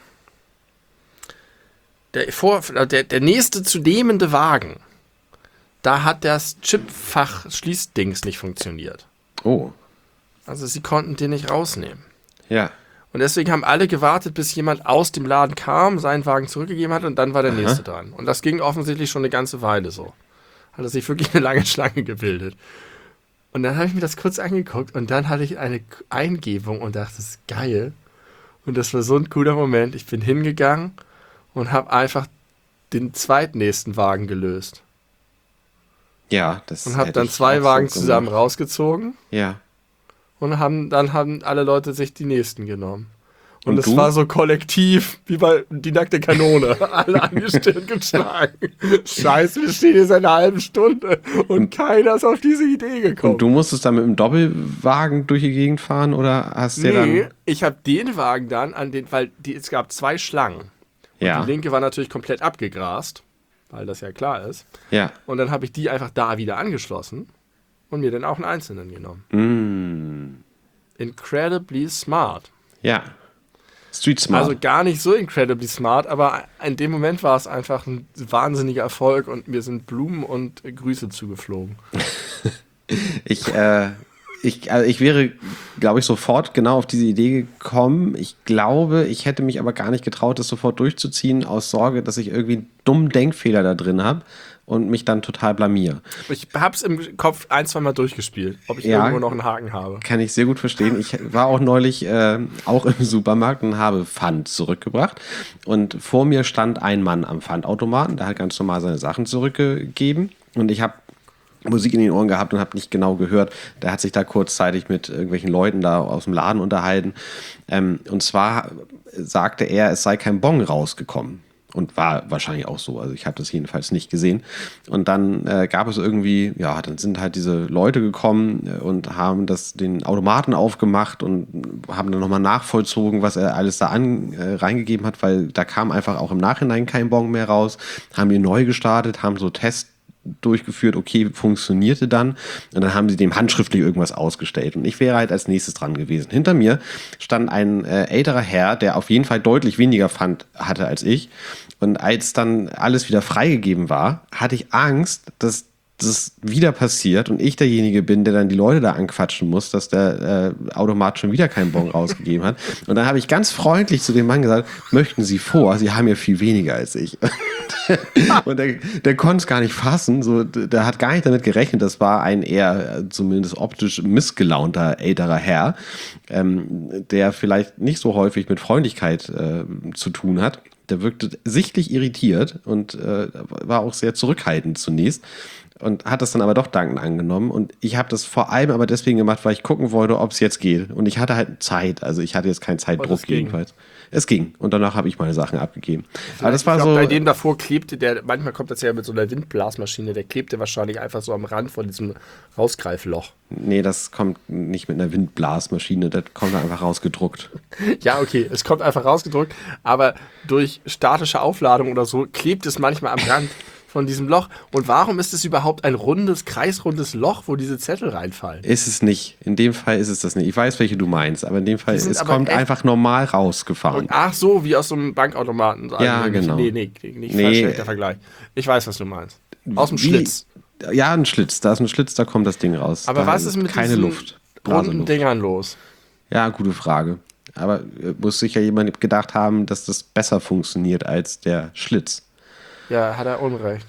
der nächste zu nehmende Wagen, da hat das Chipfach-Schließdings nicht funktioniert. Oh. Also sie konnten den nicht rausnehmen. Ja. Und deswegen haben alle gewartet, bis jemand aus dem Laden kam, seinen Wagen zurückgegeben hat und dann war der nächste dran. Und das ging offensichtlich schon eine ganze Weile so. Hat sich wirklich eine lange Schlange gebildet. Und dann habe ich mir das kurz angeguckt und dann hatte ich eine Eingebung und dachte, das ist geil. Und das war so ein cooler Moment. Ich bin hingegangen und habe einfach den zweitnächsten Wagen gelöst. Ja, das und habe dann 2 Wagen zusammen rausgezogen. Ja. Und dann haben alle Leute sich die nächsten genommen. Und es war so kollektiv, wie bei Die nackte Kanone. Alle an die Stirn geschlagen. Scheiße, wir stehen hier seit einer halben Stunde. Und keiner ist auf diese Idee gekommen. Und du musstest dann mit dem Doppelwagen durch die Gegend fahren? Oder hast du dann... ich habe den Wagen dann weil es gab 2 Schlangen. Und die linke war natürlich komplett abgegrast, weil das ja klar ist. Ja. Und dann habe ich die einfach da wieder angeschlossen. Und mir dann auch einen einzelnen genommen. Incredibly smart. Ja. Street smart. Also gar nicht so incredibly smart, aber in dem Moment war es einfach ein wahnsinniger Erfolg und mir sind Blumen und Grüße zugeflogen. Ich wäre, glaube ich, sofort genau auf diese Idee gekommen. Ich glaube, ich hätte mich aber gar nicht getraut, das sofort durchzuziehen, aus Sorge, dass ich irgendwie einen dummen Denkfehler da drin habe und mich dann total blamiere. Ich habe es im Kopf 1-2 Mal durchgespielt, ob ich irgendwo noch einen Haken habe. Kann ich sehr gut verstehen. Ich war auch neulich auch im Supermarkt und habe Pfand zurückgebracht. Und vor mir stand ein Mann am Pfandautomaten, der hat ganz normal seine Sachen zurückgegeben. Und ich habe Musik in den Ohren gehabt und habe nicht genau gehört. Der hat sich da kurzzeitig mit irgendwelchen Leuten da aus dem Laden unterhalten. Und zwar sagte er, es sei kein Bon rausgekommen. Und war wahrscheinlich auch so. Also ich habe das jedenfalls nicht gesehen. Und dann gab es irgendwie, ja, dann sind halt diese Leute gekommen und haben den Automaten aufgemacht und haben dann nochmal nachvollzogen, was er alles da reingegeben hat, weil da kam einfach auch im Nachhinein kein Bon mehr raus. Haben die neu gestartet, haben so Tests durchgeführt, okay, funktionierte dann. Und dann haben sie dem handschriftlich irgendwas ausgestellt. Und ich wäre halt als nächstes dran gewesen. Hinter mir stand ein älterer Herr, der auf jeden Fall deutlich weniger Pfand hatte als ich. Und als dann alles wieder freigegeben war, hatte ich Angst, dass das wieder passiert und ich derjenige bin, der dann die Leute da anquatschen muss, dass der Automat schon wieder keinen Bon rausgegeben hat. Und dann habe ich ganz freundlich zu dem Mann gesagt, möchten Sie vor? Sie haben ja viel weniger als ich. Und der konnte es gar nicht fassen. So, der hat gar nicht damit gerechnet. Das war ein eher zumindest optisch missgelaunter älterer Herr, der vielleicht nicht so häufig mit Freundlichkeit zu tun hat. Der wirkte sichtlich irritiert und war auch sehr zurückhaltend zunächst. Und hat das dann aber doch dankend angenommen. Und ich habe das vor allem aber deswegen gemacht, weil ich gucken wollte, ob es jetzt geht. Und ich hatte halt Zeit. Also ich hatte jetzt keinen Zeitdruck jedenfalls. Es ging. Und danach habe ich meine Sachen abgegeben. Aber das war so. Bei dem davor klebte der, manchmal kommt das ja mit so einer Windblasmaschine, der klebte wahrscheinlich einfach so am Rand von diesem Rausgreifloch. Nee, das kommt nicht mit einer Windblasmaschine, das kommt einfach rausgedruckt. Ja, okay, es kommt einfach rausgedruckt, aber durch statische Aufladung oder so klebt es manchmal am Rand von diesem Loch. Und warum ist es überhaupt ein kreisrundes Loch, wo diese Zettel reinfallen? Ist es nicht. In dem Fall ist es das nicht. Ich weiß, welche du meinst, aber in dem Fall, es kommt einfach normal rausgefahren. Und ach so, wie aus so einem Bankautomaten. Ja, genau. Nee, nicht falsch, der Vergleich. Ich weiß, was du meinst. Aus dem Schlitz. Ja, ein Schlitz. Da ist ein Schlitz, da kommt das Ding raus. Aber da was ist mit keine diesen Luft. runden Dingern los? Ja, gute Frage. Aber muss sicher jemand gedacht haben, dass das besser funktioniert als der Schlitz. Ja, hat er Unrecht.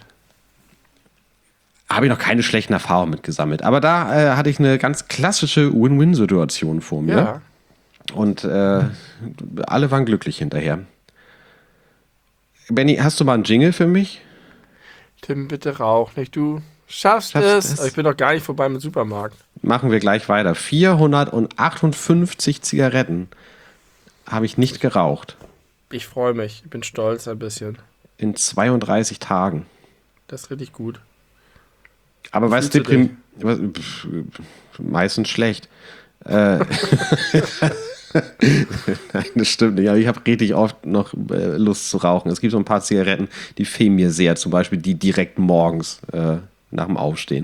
Habe ich noch keine schlechten Erfahrungen mitgesammelt. Aber da hatte ich eine ganz klassische Win-Win-Situation vor mir. Ja. Und alle waren glücklich hinterher. Benni, hast du mal einen Jingle für mich? Tim, bitte rauch nicht. Du schaffst es. Ich bin doch gar nicht vorbei mit Supermarkt. Machen wir gleich weiter. 458 Zigaretten habe ich nicht geraucht. Ich freue mich. Ich bin stolz ein bisschen. In 32 Tagen. Das ist richtig gut. Aber weißt du, meistens schlecht. Nein, das stimmt nicht. Aber ich habe richtig oft noch Lust zu rauchen. Es gibt so ein paar Zigaretten, die fehlen mir sehr. Zum Beispiel die direkt morgens nach dem Aufstehen.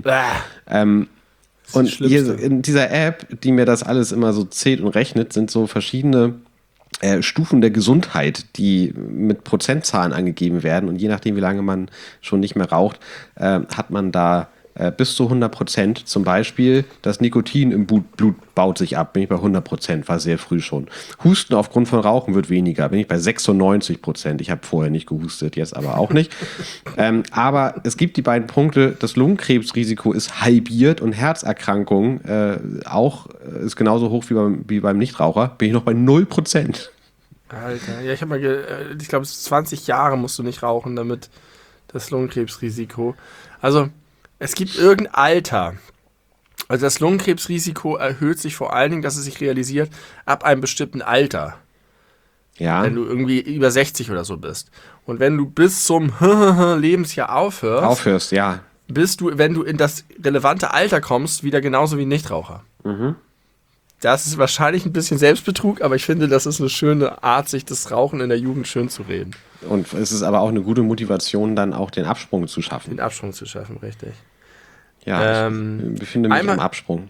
Und hier in dieser App, die mir das alles immer so zählt und rechnet, sind so verschiedene Stufen der Gesundheit, die mit Prozentzahlen angegeben werden. Und je nachdem, wie lange man schon nicht mehr raucht, hat man da bis zu 100%. Zum Beispiel, das Nikotin im Blut baut sich ab. Bin ich bei 100%, war sehr früh schon. Husten aufgrund von Rauchen wird weniger. Bin ich bei 96%. Ich habe vorher nicht gehustet, jetzt aber auch nicht. Aber es gibt die beiden Punkte. Das Lungenkrebsrisiko ist halbiert und Herzerkrankungen auch ist genauso hoch wie beim Nichtraucher. Bin ich noch bei 0%. Alter, ja, ich glaube, 20 Jahre musst du nicht rauchen, damit das Lungenkrebsrisiko. Also, es gibt irgendein Alter. Also das Lungenkrebsrisiko erhöht sich vor allen Dingen, dass es sich realisiert, ab einem bestimmten Alter. Ja. Wenn du irgendwie über 60 oder so bist. Und wenn du bis zum Lebensjahr aufhörst, ja. bist du, wenn du in das relevante Alter kommst, wieder genauso wie ein Nichtraucher. Mhm. Das ist wahrscheinlich ein bisschen Selbstbetrug, aber ich finde, das ist eine schöne Art, sich das Rauchen in der Jugend schön zu reden. Und es ist aber auch eine gute Motivation, dann auch den Absprung zu schaffen. Den Absprung zu schaffen, richtig. Ja, ich befinde mich am Absprung.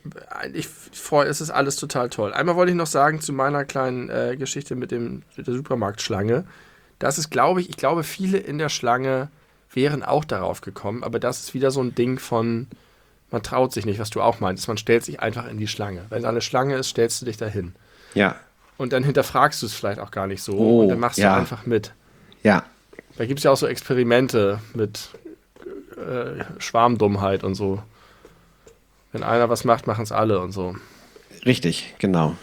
Es ist alles total toll. Einmal wollte ich noch sagen zu meiner kleinen Geschichte mit der Supermarktschlange. Das ist, ich glaube, viele in der Schlange wären auch darauf gekommen, aber das ist wieder so ein Ding von, man traut sich nicht, was du auch meinst. Man stellt sich einfach in die Schlange. Wenn da eine Schlange ist, stellst du dich dahin. Ja. Und dann hinterfragst du es vielleicht auch gar nicht so. Und dann machst du einfach mit. Ja. Da gibt es ja auch so Experimente mit Schwarmdummheit und so. Wenn einer was macht, machen es alle und so. Richtig, genau.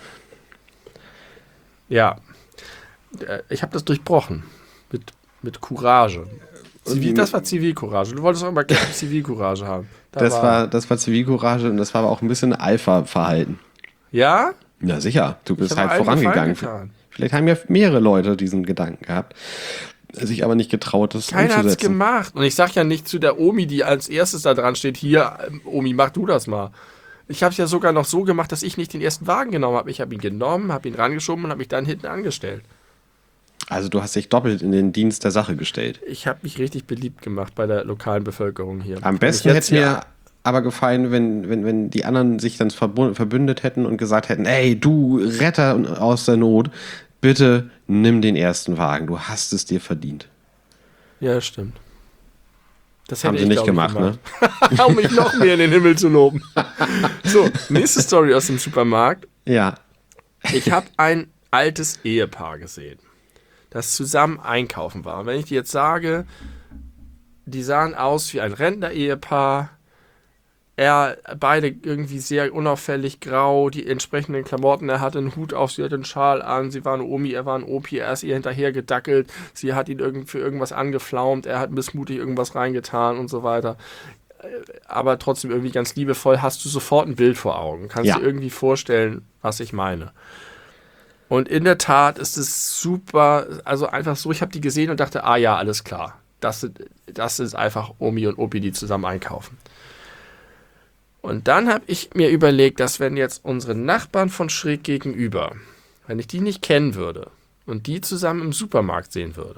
Ja. Ich habe das durchbrochen. Mit Courage. Das war Zivilcourage. Du wolltest auch immer Zivilcourage haben. Das war Zivilcourage und das war aber auch ein bisschen Alpha-Verhalten. Ja? Ja, sicher. Du bist halt vorangegangen. Vielleicht haben ja mehrere Leute diesen Gedanken gehabt. sich aber nicht getraut, das Keiner hat's umzusetzen. gemacht. Und ich sag ja nicht zu der Omi, die als erstes da dran steht, hier, Omi, mach du das mal. Ich habe es ja sogar noch so gemacht, dass ich nicht den ersten Wagen genommen habe. Ich habe ihn genommen, habe ihn rangeschoben und habe mich dann hinten angestellt. Also du hast dich doppelt in den Dienst der Sache gestellt. Ich habe mich richtig beliebt gemacht bei der lokalen Bevölkerung hier. Am besten hätte es mir aber gefallen, wenn die anderen sich dann verbündet hätten und gesagt hätten, ey, du Retter aus der Not, bitte nimm den ersten Wagen, du hast es dir verdient. Ja, das stimmt. Das haben sie nicht gemacht, ne? Um mich noch mehr in den Himmel zu loben. So, nächste Story aus dem Supermarkt. Ja. Ich habe ein altes Ehepaar gesehen, das zusammen einkaufen war. Und wenn ich dir jetzt sage, die sahen aus wie ein Rentner-Ehepaar, beide irgendwie sehr unauffällig grau, die entsprechenden Klamotten, er hatte einen Hut auf, sie hatte einen Schal an, sie war eine Omi, er war ein Opi, er ist ihr hinterher gedackelt, sie hat ihn für irgendwas angeflaumt, er hat missmutig irgendwas reingetan und so weiter. Aber trotzdem irgendwie ganz liebevoll, hast du sofort ein Bild vor Augen, kannst dir irgendwie vorstellen, was ich meine. Und in der Tat ist es super, also einfach so, ich habe die gesehen und dachte, ja, alles klar, das ist einfach Omi und Opi, die zusammen einkaufen. Und dann habe ich mir überlegt, dass wenn jetzt unsere Nachbarn von schräg gegenüber, wenn ich die nicht kennen würde und die zusammen im Supermarkt sehen würde,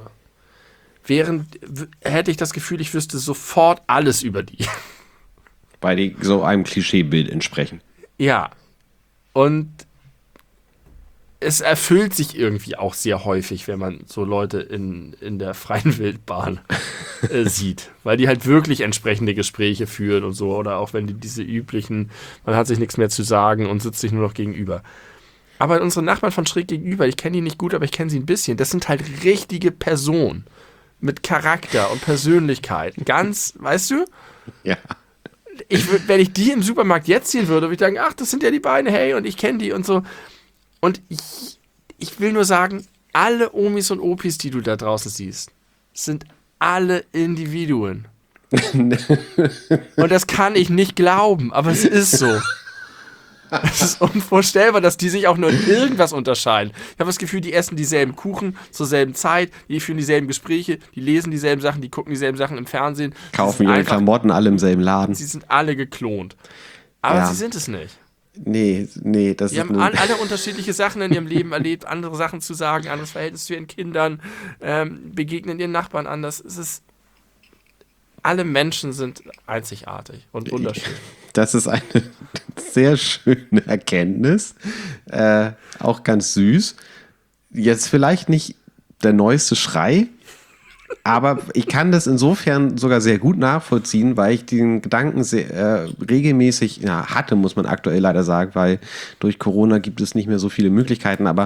hätte ich das Gefühl, ich wüsste sofort alles über die. Weil die so einem Klischeebild entsprechen. Ja. Und es erfüllt sich irgendwie auch sehr häufig, wenn man so Leute in der freien Wildbahn sieht. Weil die halt wirklich entsprechende Gespräche führen und so. Oder auch wenn die diese üblichen, man hat sich nichts mehr zu sagen und sitzt sich nur noch gegenüber. Aber unsere Nachbarn von schräg gegenüber, ich kenne die nicht gut, aber ich kenne sie ein bisschen. Das sind halt richtige Personen. Mit Charakter und Persönlichkeit. Ganz, weißt du? Ja. Wenn ich die im Supermarkt jetzt sehen würde, würde ich sagen, ach, das sind ja die beiden, hey, und ich kenne die und so. Und ich will nur sagen, alle Omis und Opis, die du da draußen siehst, sind alle Individuen. Und das kann ich nicht glauben, aber es ist so. Es ist unvorstellbar, dass die sich auch nur in irgendwas unterscheiden. Ich habe das Gefühl, die essen dieselben Kuchen zur selben Zeit, die führen dieselben Gespräche, die lesen dieselben Sachen, die gucken dieselben Sachen im Fernsehen. Kaufen ihre Klamotten alle im selben Laden. Sie sind alle geklont. Aber sie sind es nicht. Nee, das die haben alle unterschiedliche Sachen in ihrem Leben erlebt, andere Sachen zu sagen, anderes Verhältnis zu ihren Kindern, begegnen ihren Nachbarn anders. Alle Menschen sind einzigartig und wunderschön. Das ist eine sehr schöne Erkenntnis, auch ganz süß. Jetzt vielleicht nicht der neueste Schrei, aber ich kann das insofern sogar sehr gut nachvollziehen, weil ich den Gedanken sehr, regelmäßig hatte, muss man aktuell leider sagen, weil durch Corona gibt es nicht mehr so viele Möglichkeiten. Aber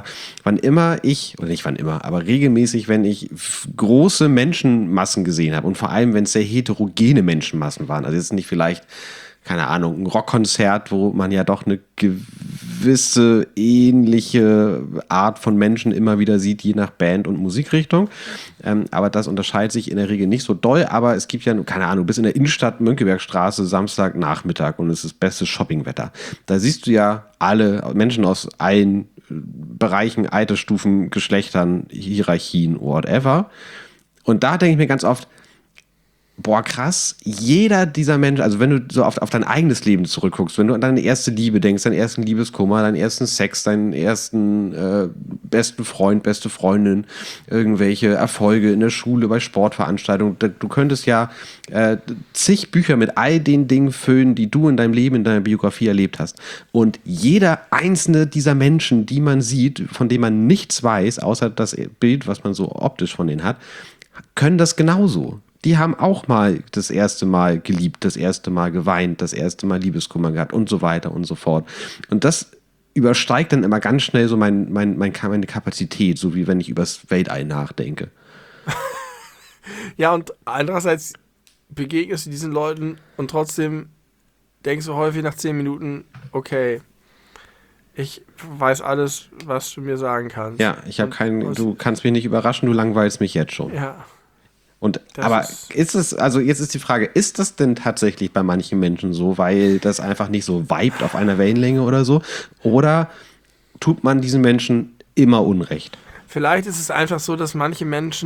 regelmäßig, wenn ich große Menschenmassen gesehen habe und vor allem, wenn es sehr heterogene Menschenmassen waren, also jetzt nicht vielleicht, keine Ahnung, ein Rockkonzert, wo man ja doch eine gewisse ähnliche Art von Menschen immer wieder sieht, je nach Band und Musikrichtung. Aber das unterscheidet sich in der Regel nicht so doll. Aber es gibt ja, keine Ahnung, bis in der Innenstadt Mönckebergstraße Samstagnachmittag und es ist bestes Shoppingwetter. Da siehst du ja alle Menschen aus allen Bereichen, Altersstufen, Geschlechtern, Hierarchien, whatever. Und da denke ich mir ganz oft, boah, krass, jeder dieser Menschen, also wenn du so auf dein eigenes Leben zurückguckst, wenn du an deine erste Liebe denkst, deinen ersten Liebeskummer, deinen ersten Sex, deinen ersten besten Freund, beste Freundin, irgendwelche Erfolge in der Schule, bei Sportveranstaltungen, du könntest ja zig Bücher mit all den Dingen füllen, die du in deinem Leben, in deiner Biografie erlebt hast. Und jeder einzelne dieser Menschen, die man sieht, von dem man nichts weiß, außer das Bild, was man so optisch von denen hat, können das genauso. Die haben auch mal das erste Mal geliebt, das erste Mal geweint, das erste Mal Liebeskummer gehabt und so weiter und so fort. Und das übersteigt dann immer ganz schnell so meine Kapazität, so wie wenn ich übers Weltall nachdenke. Ja, und andererseits begegnest du diesen Leuten und trotzdem denkst du häufig nach 10 Minuten, okay, ich weiß alles, was du mir sagen kannst. Ja, du kannst mich nicht überraschen, du langweilst mich jetzt schon. Ja. Ist es, also jetzt ist die Frage, ist das denn tatsächlich bei manchen Menschen so, weil das einfach nicht so vibet auf einer Wellenlänge oder so? Oder tut man diesen Menschen immer Unrecht? Vielleicht ist es einfach so, dass manche Menschen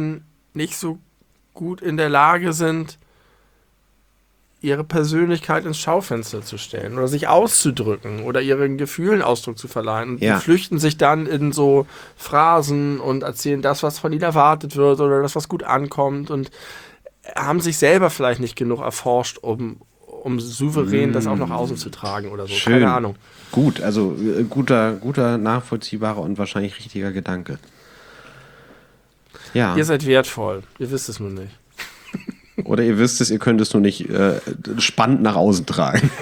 nicht so gut in der Lage sind, ihre Persönlichkeit ins Schaufenster zu stellen oder sich auszudrücken oder ihren Gefühlen Ausdruck zu verleihen. Und die flüchten sich dann in so Phrasen und erzählen das, was von ihnen erwartet wird oder das, was gut ankommt und haben sich selber vielleicht nicht genug erforscht, um souverän das auch nach außen zu tragen oder so. Schön. Keine Ahnung. Gut, also guter, nachvollziehbarer und wahrscheinlich richtiger Gedanke. Ja. Ihr seid wertvoll. Ihr wisst es nur nicht. Oder ihr wisst es, ihr könnt es nur nicht spannend nach außen tragen.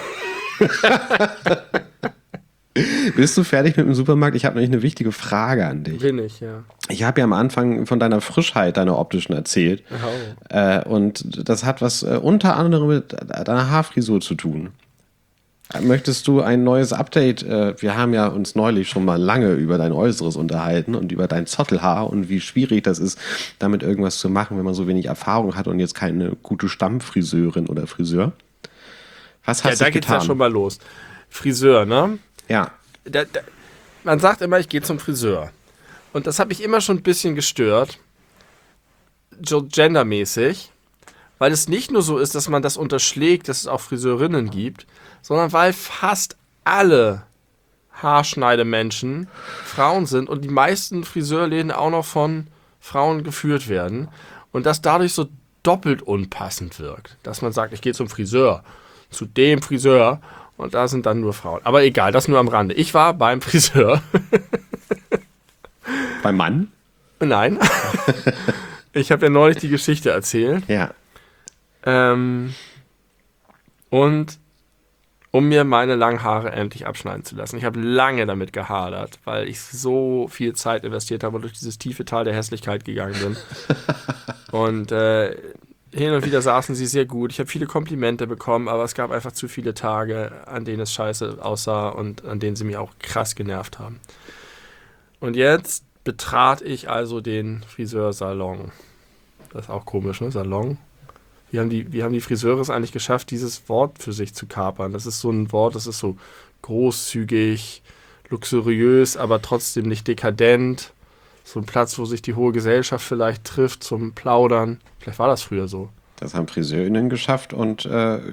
Bist du fertig mit dem Supermarkt? Ich habe nämlich eine wichtige Frage an dich. Bin ich, ja. Ich habe ja am Anfang von deiner Frischheit, deiner optischen erzählt. Oh. Und das hat was unter anderem mit deiner Haarfrisur zu tun. Möchtest du ein neues Update? Wir haben ja uns neulich schon mal lange über dein Äußeres unterhalten und über dein Zottelhaar und wie schwierig das ist, damit irgendwas zu machen, wenn man so wenig Erfahrung hat und jetzt keine gute Stammfriseurin oder Friseur. Was hast du getan? Ja, da geht's ja schon mal los. Friseur, ne? Ja. Man sagt immer, ich gehe zum Friseur. Und das hat mich immer schon ein bisschen gestört, so gendermäßig, weil es nicht nur so ist, dass man das unterschlägt, dass es auch Friseurinnen gibt, sondern weil fast alle Haarschneidemenschen Frauen sind und die meisten Friseurläden auch noch von Frauen geführt werden und das dadurch so doppelt unpassend wirkt, dass man sagt, ich gehe zum Friseur, zu dem Friseur und da sind dann nur Frauen. Aber egal, das nur am Rande. Ich war beim Friseur. Beim Mann? Nein. Ich habe ja neulich die Geschichte erzählt. Ja. Und um mir meine langen Haare endlich abschneiden zu lassen. Ich habe lange damit gehadert, weil ich so viel Zeit investiert habe und durch dieses tiefe Tal der Hässlichkeit gegangen bin. Und hin und wieder saßen sie sehr gut. Ich habe viele Komplimente bekommen, aber es gab einfach zu viele Tage, an denen es scheiße aussah und an denen sie mich auch krass genervt haben. Und jetzt betrat ich also den Friseursalon. Das ist auch komisch, ne? Salon. Wie haben die Friseure es eigentlich geschafft, dieses Wort für sich zu kapern? Das ist so ein Wort, das ist so großzügig, luxuriös, aber trotzdem nicht dekadent. So ein Platz, wo sich die hohe Gesellschaft vielleicht trifft zum Plaudern. Vielleicht war das früher so. Das haben FriseurInnen geschafft und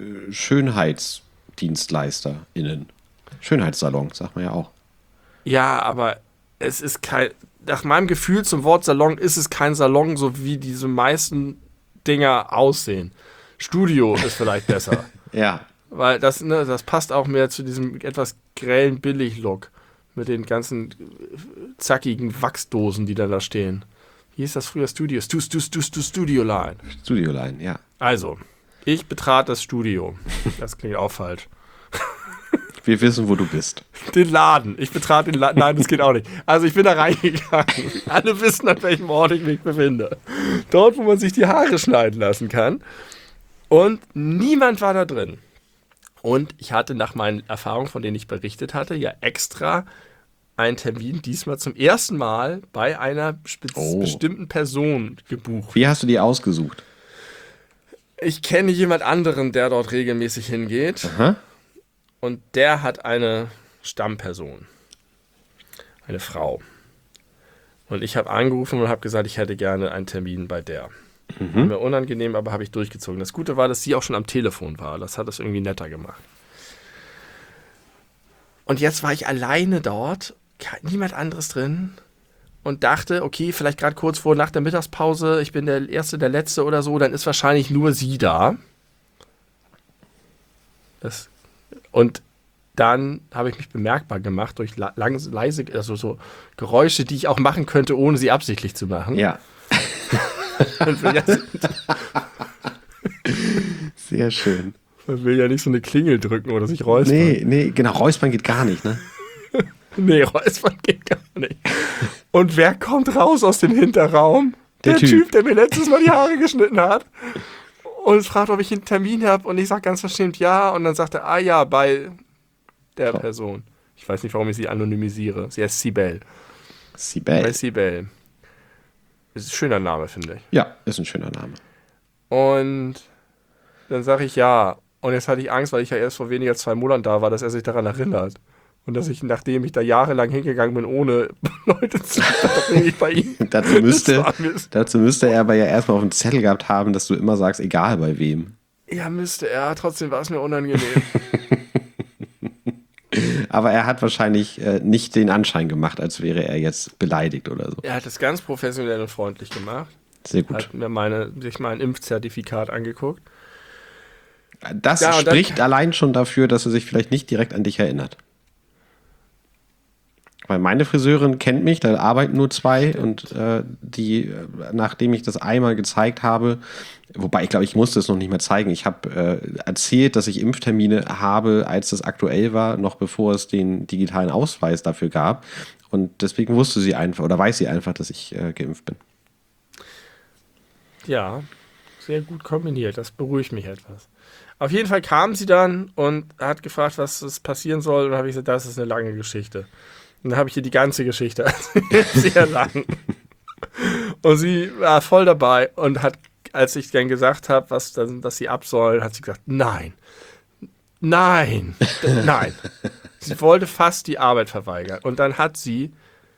SchönheitsdienstleisterInnen. Schönheitssalon, sagt man ja auch. Ja, aber es ist kein, nach meinem Gefühl zum Wort Salon ist es kein Salon, so wie diese meisten Dinger aussehen. Studio ist vielleicht besser. Ja. Weil das passt auch mehr zu diesem etwas grellen Billig-Look mit den ganzen zackigen Wachsdosen, die dann da stehen. Wie hieß das früher? Studio Line. Studio Line, ja. Also, ich betrat das Studio. Das klingt auch falsch. Wir wissen, wo du bist. Den Laden. Ich betrat den Laden. Nein, das geht auch nicht. Also ich bin da reingegangen. Alle wissen, an welchem Ort ich mich befinde. Dort, wo man sich die Haare schneiden lassen kann. Und niemand war da drin. Und ich hatte nach meinen Erfahrungen, von denen ich berichtet hatte, ja extra einen Termin diesmal zum ersten Mal bei einer bestimmten Person gebucht. Wie hast du die ausgesucht? Ich kenne jemand anderen, der dort regelmäßig hingeht. Aha. Und der hat eine Stammperson. Eine Frau. Und ich habe angerufen und habe gesagt, ich hätte gerne einen Termin bei der. War mir unangenehm, aber habe ich durchgezogen. Das Gute war, dass sie auch schon am Telefon war. Das hat es irgendwie netter gemacht. Und jetzt war ich alleine dort, niemand anderes drin und dachte, okay, vielleicht gerade kurz nach der Mittagspause, ich bin der Erste, der Letzte oder so, dann ist wahrscheinlich nur sie da. Und dann habe ich mich bemerkbar gemacht durch leise, also so Geräusche, die ich auch machen könnte, ohne sie absichtlich zu machen. Ja. Sehr schön. Man will ja nicht so eine Klingel drücken oder sich räuspern. Nee, genau, räuspern geht gar nicht, ne? Nee, räuspern geht gar nicht. Und wer kommt raus aus dem Hinterraum? Der Typ, der mir letztes Mal die Haare geschnitten hat. Und fragt, ob ich einen Termin habe. Und ich sage ganz verschämt ja. Und dann sagt er, ja, bei der Person. Ich weiß nicht, warum ich sie anonymisiere. Sie heißt Sibel. Bei Sibel. Ist ein schöner Name, finde ich. Ja, ist ein schöner Name. Und dann sage ich ja. Und jetzt hatte ich Angst, weil ich ja erst vor weniger als 2 Monaten da war, dass er sich daran erinnert. Und dass ich, nachdem ich da jahrelang hingegangen bin, ohne Leute zu bringen, bei ihm. dazu müsste er aber ja erstmal auf dem Zettel gehabt haben, dass du immer sagst, egal bei wem. Ja, müsste er. Trotzdem war es mir unangenehm. Aber er hat wahrscheinlich nicht den Anschein gemacht, als wäre er jetzt beleidigt oder so. Er hat es ganz professionell und freundlich gemacht. Sehr gut. Hat mir sich mein Impfzertifikat angeguckt. Das spricht allein schon dafür, dass er sich vielleicht nicht direkt an dich erinnert. Weil meine Friseurin kennt mich, da arbeiten nur 2 und nachdem ich das einmal gezeigt habe, wobei ich glaube, ich musste es noch nicht mehr zeigen, ich habe erzählt, dass ich Impftermine habe, als das aktuell war, noch bevor es den digitalen Ausweis dafür gab. Und deswegen wusste sie einfach oder weiß sie einfach, dass ich geimpft bin. Ja, sehr gut kombiniert, das beruhigt mich etwas. Auf jeden Fall kam sie dann und hat gefragt, was passieren soll. Und dann habe ich gesagt, das ist eine lange Geschichte. Und dann habe ich ihr die ganze Geschichte erzählt, sehr lang. Und sie war voll dabei und hat, als ich dann gesagt habe, dass sie ab soll, hat sie gesagt, nein. Sie wollte fast die Arbeit verweigern. Und dann hat sie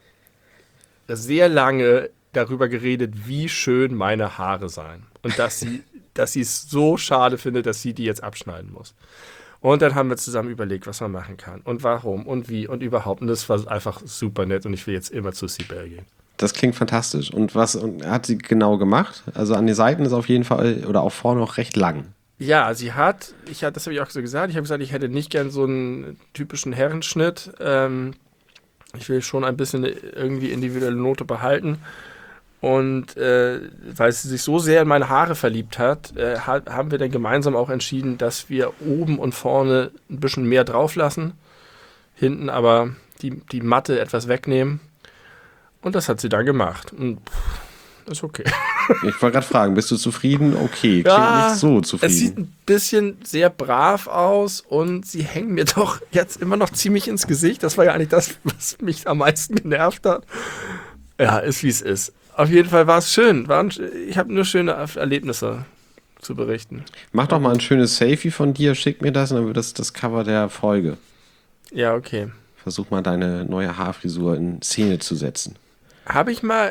sehr lange darüber geredet, wie schön meine Haare seien. Und dass sie es so schade findet, dass sie die jetzt abschneiden muss. Und dann haben wir zusammen überlegt, was man machen kann und warum und wie und überhaupt. Und das war einfach super nett und ich will jetzt immer zu Sibel gehen. Das klingt fantastisch. Und was hat sie genau gemacht? Also an den Seiten ist auf jeden Fall oder auch vorne noch recht lang. Ja, das habe ich auch so gesagt. Ich habe gesagt, ich hätte nicht gern so einen typischen Herrenschnitt. Ich will schon ein bisschen irgendwie individuelle Note behalten. Und weil sie sich so sehr in meine Haare verliebt hat, haben wir dann gemeinsam auch entschieden, dass wir oben und vorne ein bisschen mehr drauf lassen, hinten aber die Matte etwas wegnehmen. Und das hat sie dann gemacht. Und ist okay. Ich wollte gerade fragen, bist du zufrieden? Okay, klingt nicht so zufrieden. Es sieht ein bisschen sehr brav aus und sie hängen mir doch jetzt immer noch ziemlich ins Gesicht. Das war ja eigentlich das, was mich am meisten genervt hat. Ja, ist wie es ist. Auf jeden Fall war es schön. Ich habe nur schöne Erlebnisse zu berichten. Mach doch mal ein schönes Selfie von dir, schick mir das und dann wird das Cover der Folge. Ja, okay. Versuch mal deine neue Haarfrisur in Szene zu setzen. Habe ich mal,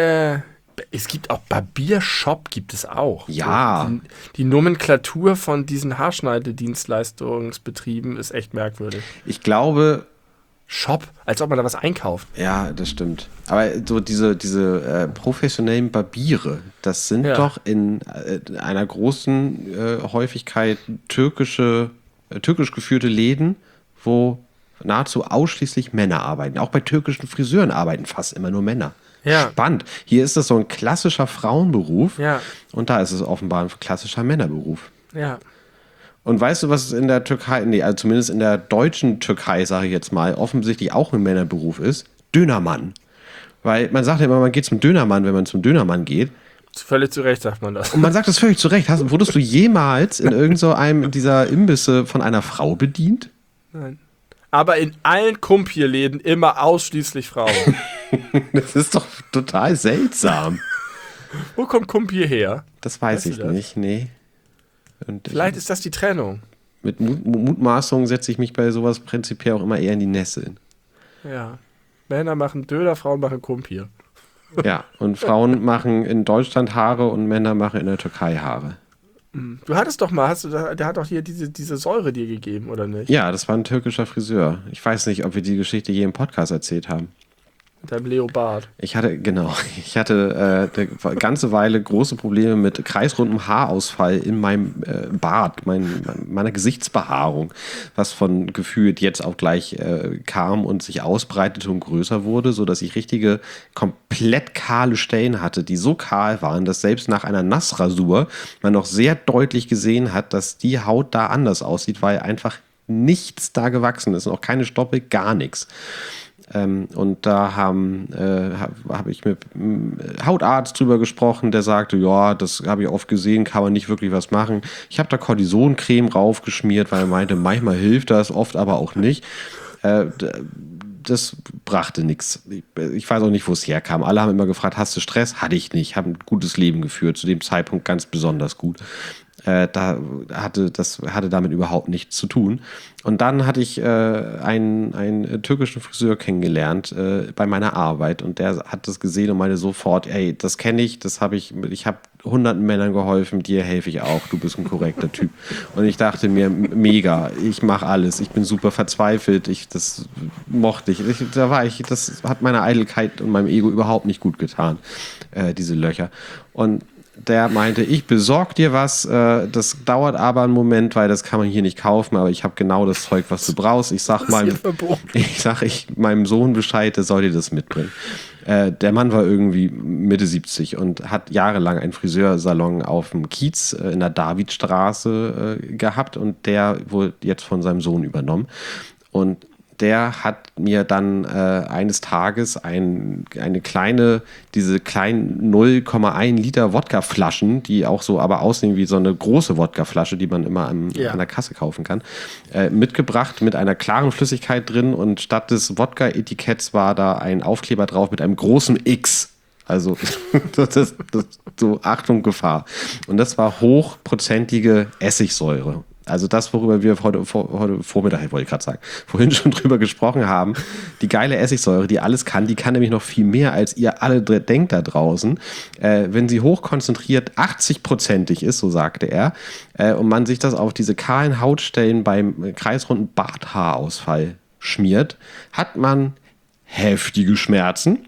es gibt auch Barbiershop, gibt es auch. Ja. Die Nomenklatur von diesen Haarschneidedienstleistungsbetrieben ist echt merkwürdig. Ich glaube... Shop, als ob man da was einkauft. Ja, das stimmt. Aber so diese professionellen Barbiere, das sind doch in einer großen Häufigkeit türkisch geführte Läden, wo nahezu ausschließlich Männer arbeiten. Auch bei türkischen Friseuren arbeiten fast immer nur Männer. Ja. Spannend. Hier ist das so ein klassischer Frauenberuf und da ist es offenbar ein klassischer Männerberuf. Ja. Und weißt du, was es in der Türkei, also zumindest in der deutschen Türkei, sage ich jetzt mal, offensichtlich auch ein Männerberuf ist? Dönermann. Weil man sagt ja immer, man geht zum Dönermann, wenn man zum Dönermann geht. Völlig zu Recht sagt man das. Und man sagt das völlig zu Recht. Wurdest du jemals in irgendeinem dieser Imbisse von einer Frau bedient? Nein. Aber in allen Kumpierläden immer ausschließlich Frauen. Das ist doch total seltsam. Wo kommt Kumpier her? Das weiß ich nicht, nee. Und vielleicht ist das die Trennung. Mit Mutmaßungen setze ich mich bei sowas prinzipiell auch immer eher in die Nesseln. Ja. Männer machen Döner, Frauen machen Kumpier. Ja, und Frauen machen in Deutschland Haare und Männer machen in der Türkei Haare. Du hattest doch mal, der hat doch hier diese Säure dir gegeben, oder nicht? Ja, das war ein türkischer Friseur. Ich weiß nicht, ob wir die Geschichte je im Podcast erzählt haben. Mit deinem Leopard. Ich hatte eine ganze Weile große Probleme mit kreisrundem Haarausfall in meinem Bart, meiner Gesichtsbehaarung, was von gefühlt jetzt auch gleich kam und sich ausbreitete und größer wurde, sodass ich richtige, komplett kahle Stellen hatte, die so kahl waren, dass selbst nach einer Nassrasur man noch sehr deutlich gesehen hat, dass die Haut da anders aussieht, weil einfach nichts da gewachsen ist, auch keine Stoppel, gar nichts. Und da habe ich mit einem Hautarzt drüber gesprochen, der sagte, ja, das habe ich oft gesehen, kann man nicht wirklich was machen. Ich habe da Kortisoncreme raufgeschmiert, weil er meinte, manchmal hilft das, oft aber auch nicht. Das brachte nichts. Ich weiß auch nicht, wo es herkam. Alle haben immer gefragt, hast du Stress? Hatte ich nicht. Habe ein gutes Leben geführt, zu dem Zeitpunkt ganz besonders gut. Das hatte damit überhaupt nichts zu tun. Und dann hatte ich einen türkischen Friseur kennengelernt bei meiner Arbeit und der hat das gesehen und meinte sofort, ey, das kenne ich, ich habe hunderten Männern geholfen, dir helfe ich auch, du bist ein korrekter Typ. Und ich dachte mir, mega, ich mache alles, ich bin super verzweifelt, das mochte ich. Das hat meiner Eitelkeit und meinem Ego überhaupt nicht gut getan, diese Löcher. Und der meinte, ich besorg dir was, das dauert aber einen Moment, weil das kann man hier nicht kaufen, aber ich habe genau das Zeug, was du brauchst. Ich sag meinem Sohn Bescheid, der soll dir das mitbringen. Der Mann war irgendwie Mitte 70 und hat jahrelang einen Friseursalon auf dem Kiez in der Davidstraße gehabt und der wurde jetzt von seinem Sohn übernommen. Und der hat mir dann eines Tages diese kleinen 0,1 Liter Wodkaflaschen, die auch so aber aussehen wie so eine große Wodkaflasche, die man immer an der Kasse kaufen kann, mitgebracht mit einer klaren Flüssigkeit drin und statt des Wodka-Etiketts war da ein Aufkleber drauf mit einem großen X. Also das so Achtung, Gefahr. Und das war hochprozentige Essigsäure. Also das, worüber wir heute Vormittag, wollte ich gerade sagen, vorhin schon drüber gesprochen haben. Die geile Essigsäure, die alles kann, die kann nämlich noch viel mehr, als ihr alle denkt da draußen. Wenn sie hochkonzentriert 80%ig ist, so sagte er, und man sich das auf diese kahlen Hautstellen beim kreisrunden Barthaarausfall schmiert, hat man heftige Schmerzen.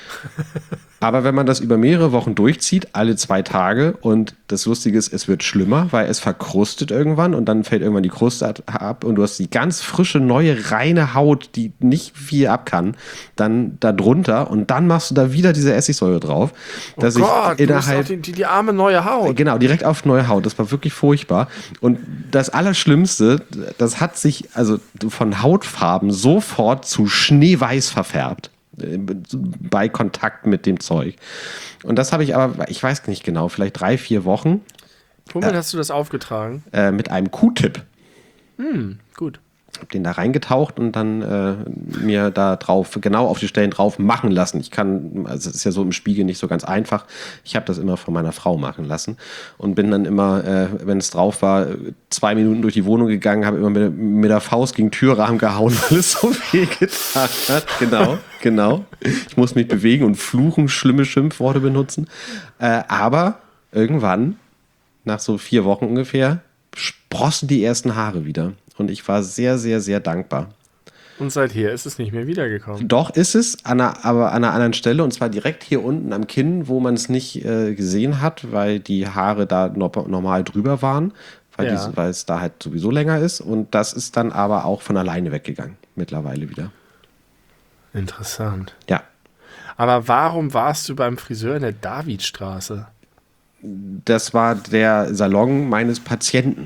Aber wenn man das über mehrere Wochen durchzieht, alle 2 Tage, und das Lustige ist, es wird schlimmer, weil es verkrustet irgendwann und dann fällt irgendwann die Kruste ab und du hast die ganz frische, neue, reine Haut, die nicht viel ab kann, dann da drunter und dann machst du da wieder diese Essigsäure drauf. Oh Gott, du hast auch die arme neue Haut. Genau, direkt auf neue Haut. Das war wirklich furchtbar. Und das Allerschlimmste, das hat sich also von Hautfarben sofort zu schneeweiß verfärbt. Bei Kontakt mit dem Zeug. Und das habe ich aber, ich weiß nicht genau, vielleicht 3-4 Wochen. Womit hast du das aufgetragen? Mit einem Q-Tip. Gut. Habe den da reingetaucht und dann mir da drauf, genau auf die Stellen drauf machen lassen. Also es ist ja so im Spiegel nicht so ganz einfach. Ich habe das immer von meiner Frau machen lassen und bin dann immer, wenn es drauf war, 2 Minuten durch die Wohnung gegangen, habe immer mit der Faust gegen Türrahmen gehauen, weil es so viel getan hat. Genau. Ich muss mich bewegen und fluchen, schlimme Schimpfworte benutzen. Aber irgendwann, nach so 4 Wochen ungefähr, sprossen die ersten Haare wieder. Und ich war sehr, sehr, sehr dankbar. Und seither ist es nicht mehr wiedergekommen. Doch ist es, aber an einer anderen Stelle. Und zwar direkt hier unten am Kinn, wo man es nicht gesehen hat, weil die Haare da normal drüber waren. Weil es da halt sowieso länger ist. Und das ist dann aber auch von alleine weggegangen. Mittlerweile wieder. Interessant. Ja. Aber warum warst du beim Friseur in der Davidstraße? Das war der Salon meines Patienten.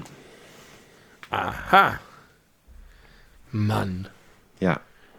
Aha. Mann. Ja.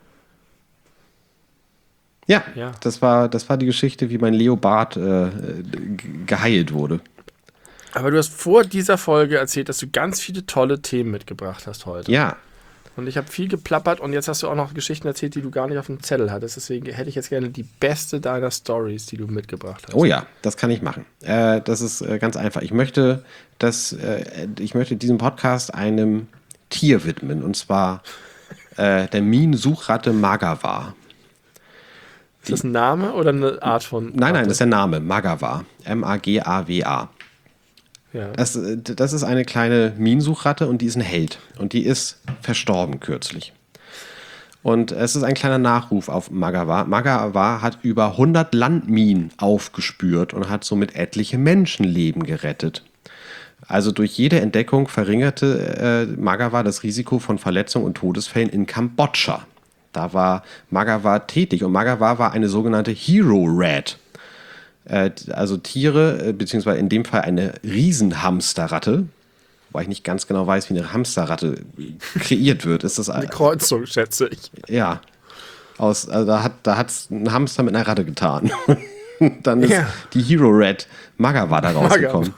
Ja, das war die Geschichte, wie mein Leopard geheilt wurde. Aber du hast vor dieser Folge erzählt, dass du ganz viele tolle Themen mitgebracht hast heute. Ja. Und ich habe viel geplappert und jetzt hast du auch noch Geschichten erzählt, die du gar nicht auf dem Zettel hattest. Deswegen hätte ich jetzt gerne die beste deiner Stories, die du mitgebracht hast. Oh ja, das kann ich machen. Das ist ganz einfach. Ich möchte diesen Podcast einem Tier widmen, und zwar der Minensuchratte Magawa. Ist das ein Name oder eine Art von Ratte? Nein, das ist der Name, Magawa. Magawa. Ja. Das ist eine kleine Minensuchratte und die ist ein Held. Und die ist verstorben kürzlich. Und es ist ein kleiner Nachruf auf Magawa. Magawa hat über 100 Landminen aufgespürt und hat somit etliche Menschenleben gerettet. Also durch jede Entdeckung verringerte Magawa das Risiko von Verletzungen und Todesfällen in Kambodscha. Da war Magawa tätig und Magawa war eine sogenannte Hero Rat. Also Tiere, beziehungsweise in dem Fall eine Riesenhamsterratte, wobei ich nicht ganz genau weiß, wie eine Hamsterratte kreiert wird. Ist das eine Kreuzung, schätze ich. Ja. Da hat's ein Hamster mit einer Ratte getan. Dann ist die Hero Rat Magawa da rausgekommen.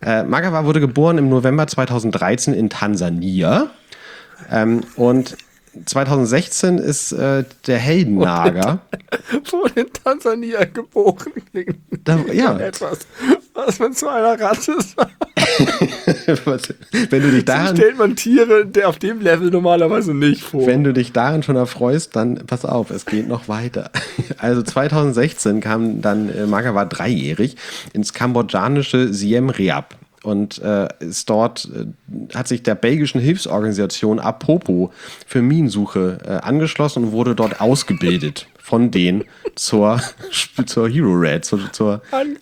Magawa wurde geboren im November 2013 in Tansania. Und 2016 ist der Heldennager. Wurde in Tansania geboren. Ja. Etwas, was man zu einer Ratte sagt. Wenn du dich So daran, stellt man Tiere auf dem Level normalerweise nicht vor. wenn du dich daran schon erfreust, dann pass auf, es geht noch weiter. Also 2016 kam dann Maga war 3-jährig ins kambodschanische Siem Reap. Und ist dort hat sich der belgischen Hilfsorganisation Apopo für Minensuche angeschlossen und wurde dort ausgebildet von denen zur Hero Rat, zur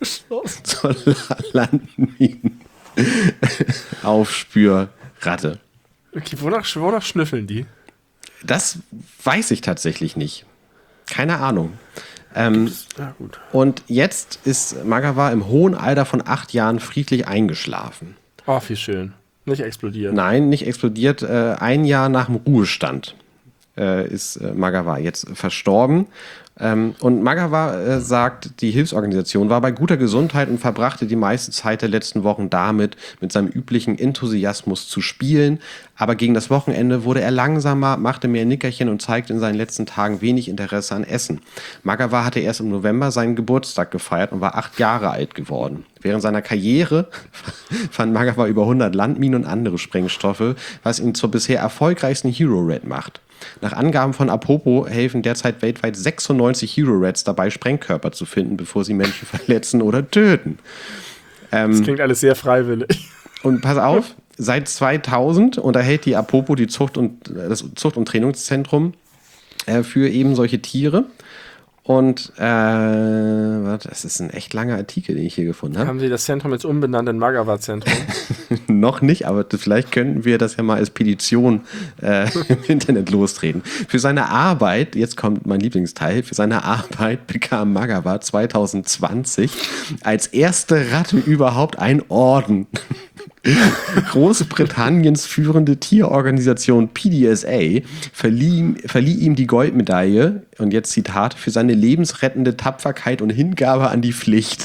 Landminen-Aufspürratte. Okay, wonach schnüffeln die? Das weiß ich tatsächlich nicht. Keine Ahnung. Ja, gut. Und jetzt ist Magawa im hohen Alter von 8 Jahren friedlich eingeschlafen. Oh, wie schön. Nicht explodiert. Nein, nicht explodiert. 1 Jahr nach dem Ruhestand ist Magawa jetzt verstorben. Und Magawa sagt, die Hilfsorganisation war bei guter Gesundheit und verbrachte die meiste Zeit der letzten Wochen damit, mit seinem üblichen Enthusiasmus zu spielen. Aber gegen das Wochenende wurde er langsamer, machte mehr Nickerchen und zeigte in seinen letzten Tagen wenig Interesse an Essen. Magawa hatte erst im November seinen Geburtstag gefeiert und war 8 Jahre alt geworden. Während seiner Karriere fand Magawa über 100 Landminen und andere Sprengstoffe, was ihn zur bisher erfolgreichsten Hero Rat macht. Nach Angaben von Apopo helfen derzeit weltweit 96 Hero Rats dabei, Sprengkörper zu finden, bevor sie Menschen verletzen oder töten. Das klingt alles sehr freiwillig. Und pass auf, seit 2000 unterhält die Apopo das Zucht- und Trainingszentrum für eben solche Tiere. Und das ist ein echt langer Artikel, den ich hier gefunden habe. Haben Sie das Zentrum jetzt umbenannt in Magawa-Zentrum? Noch nicht, aber vielleicht könnten wir das ja mal als Petition im Internet lostreten. Für seine Arbeit, jetzt kommt mein Lieblingsteil, für seine Arbeit bekam Magawa 2020 als erste Ratte überhaupt einen Orden. Großbritanniens führende Tierorganisation PDSA verlieh ihm die Goldmedaille, und jetzt Zitat, für seine lebensrettende Tapferkeit und Hingabe an die Pflicht.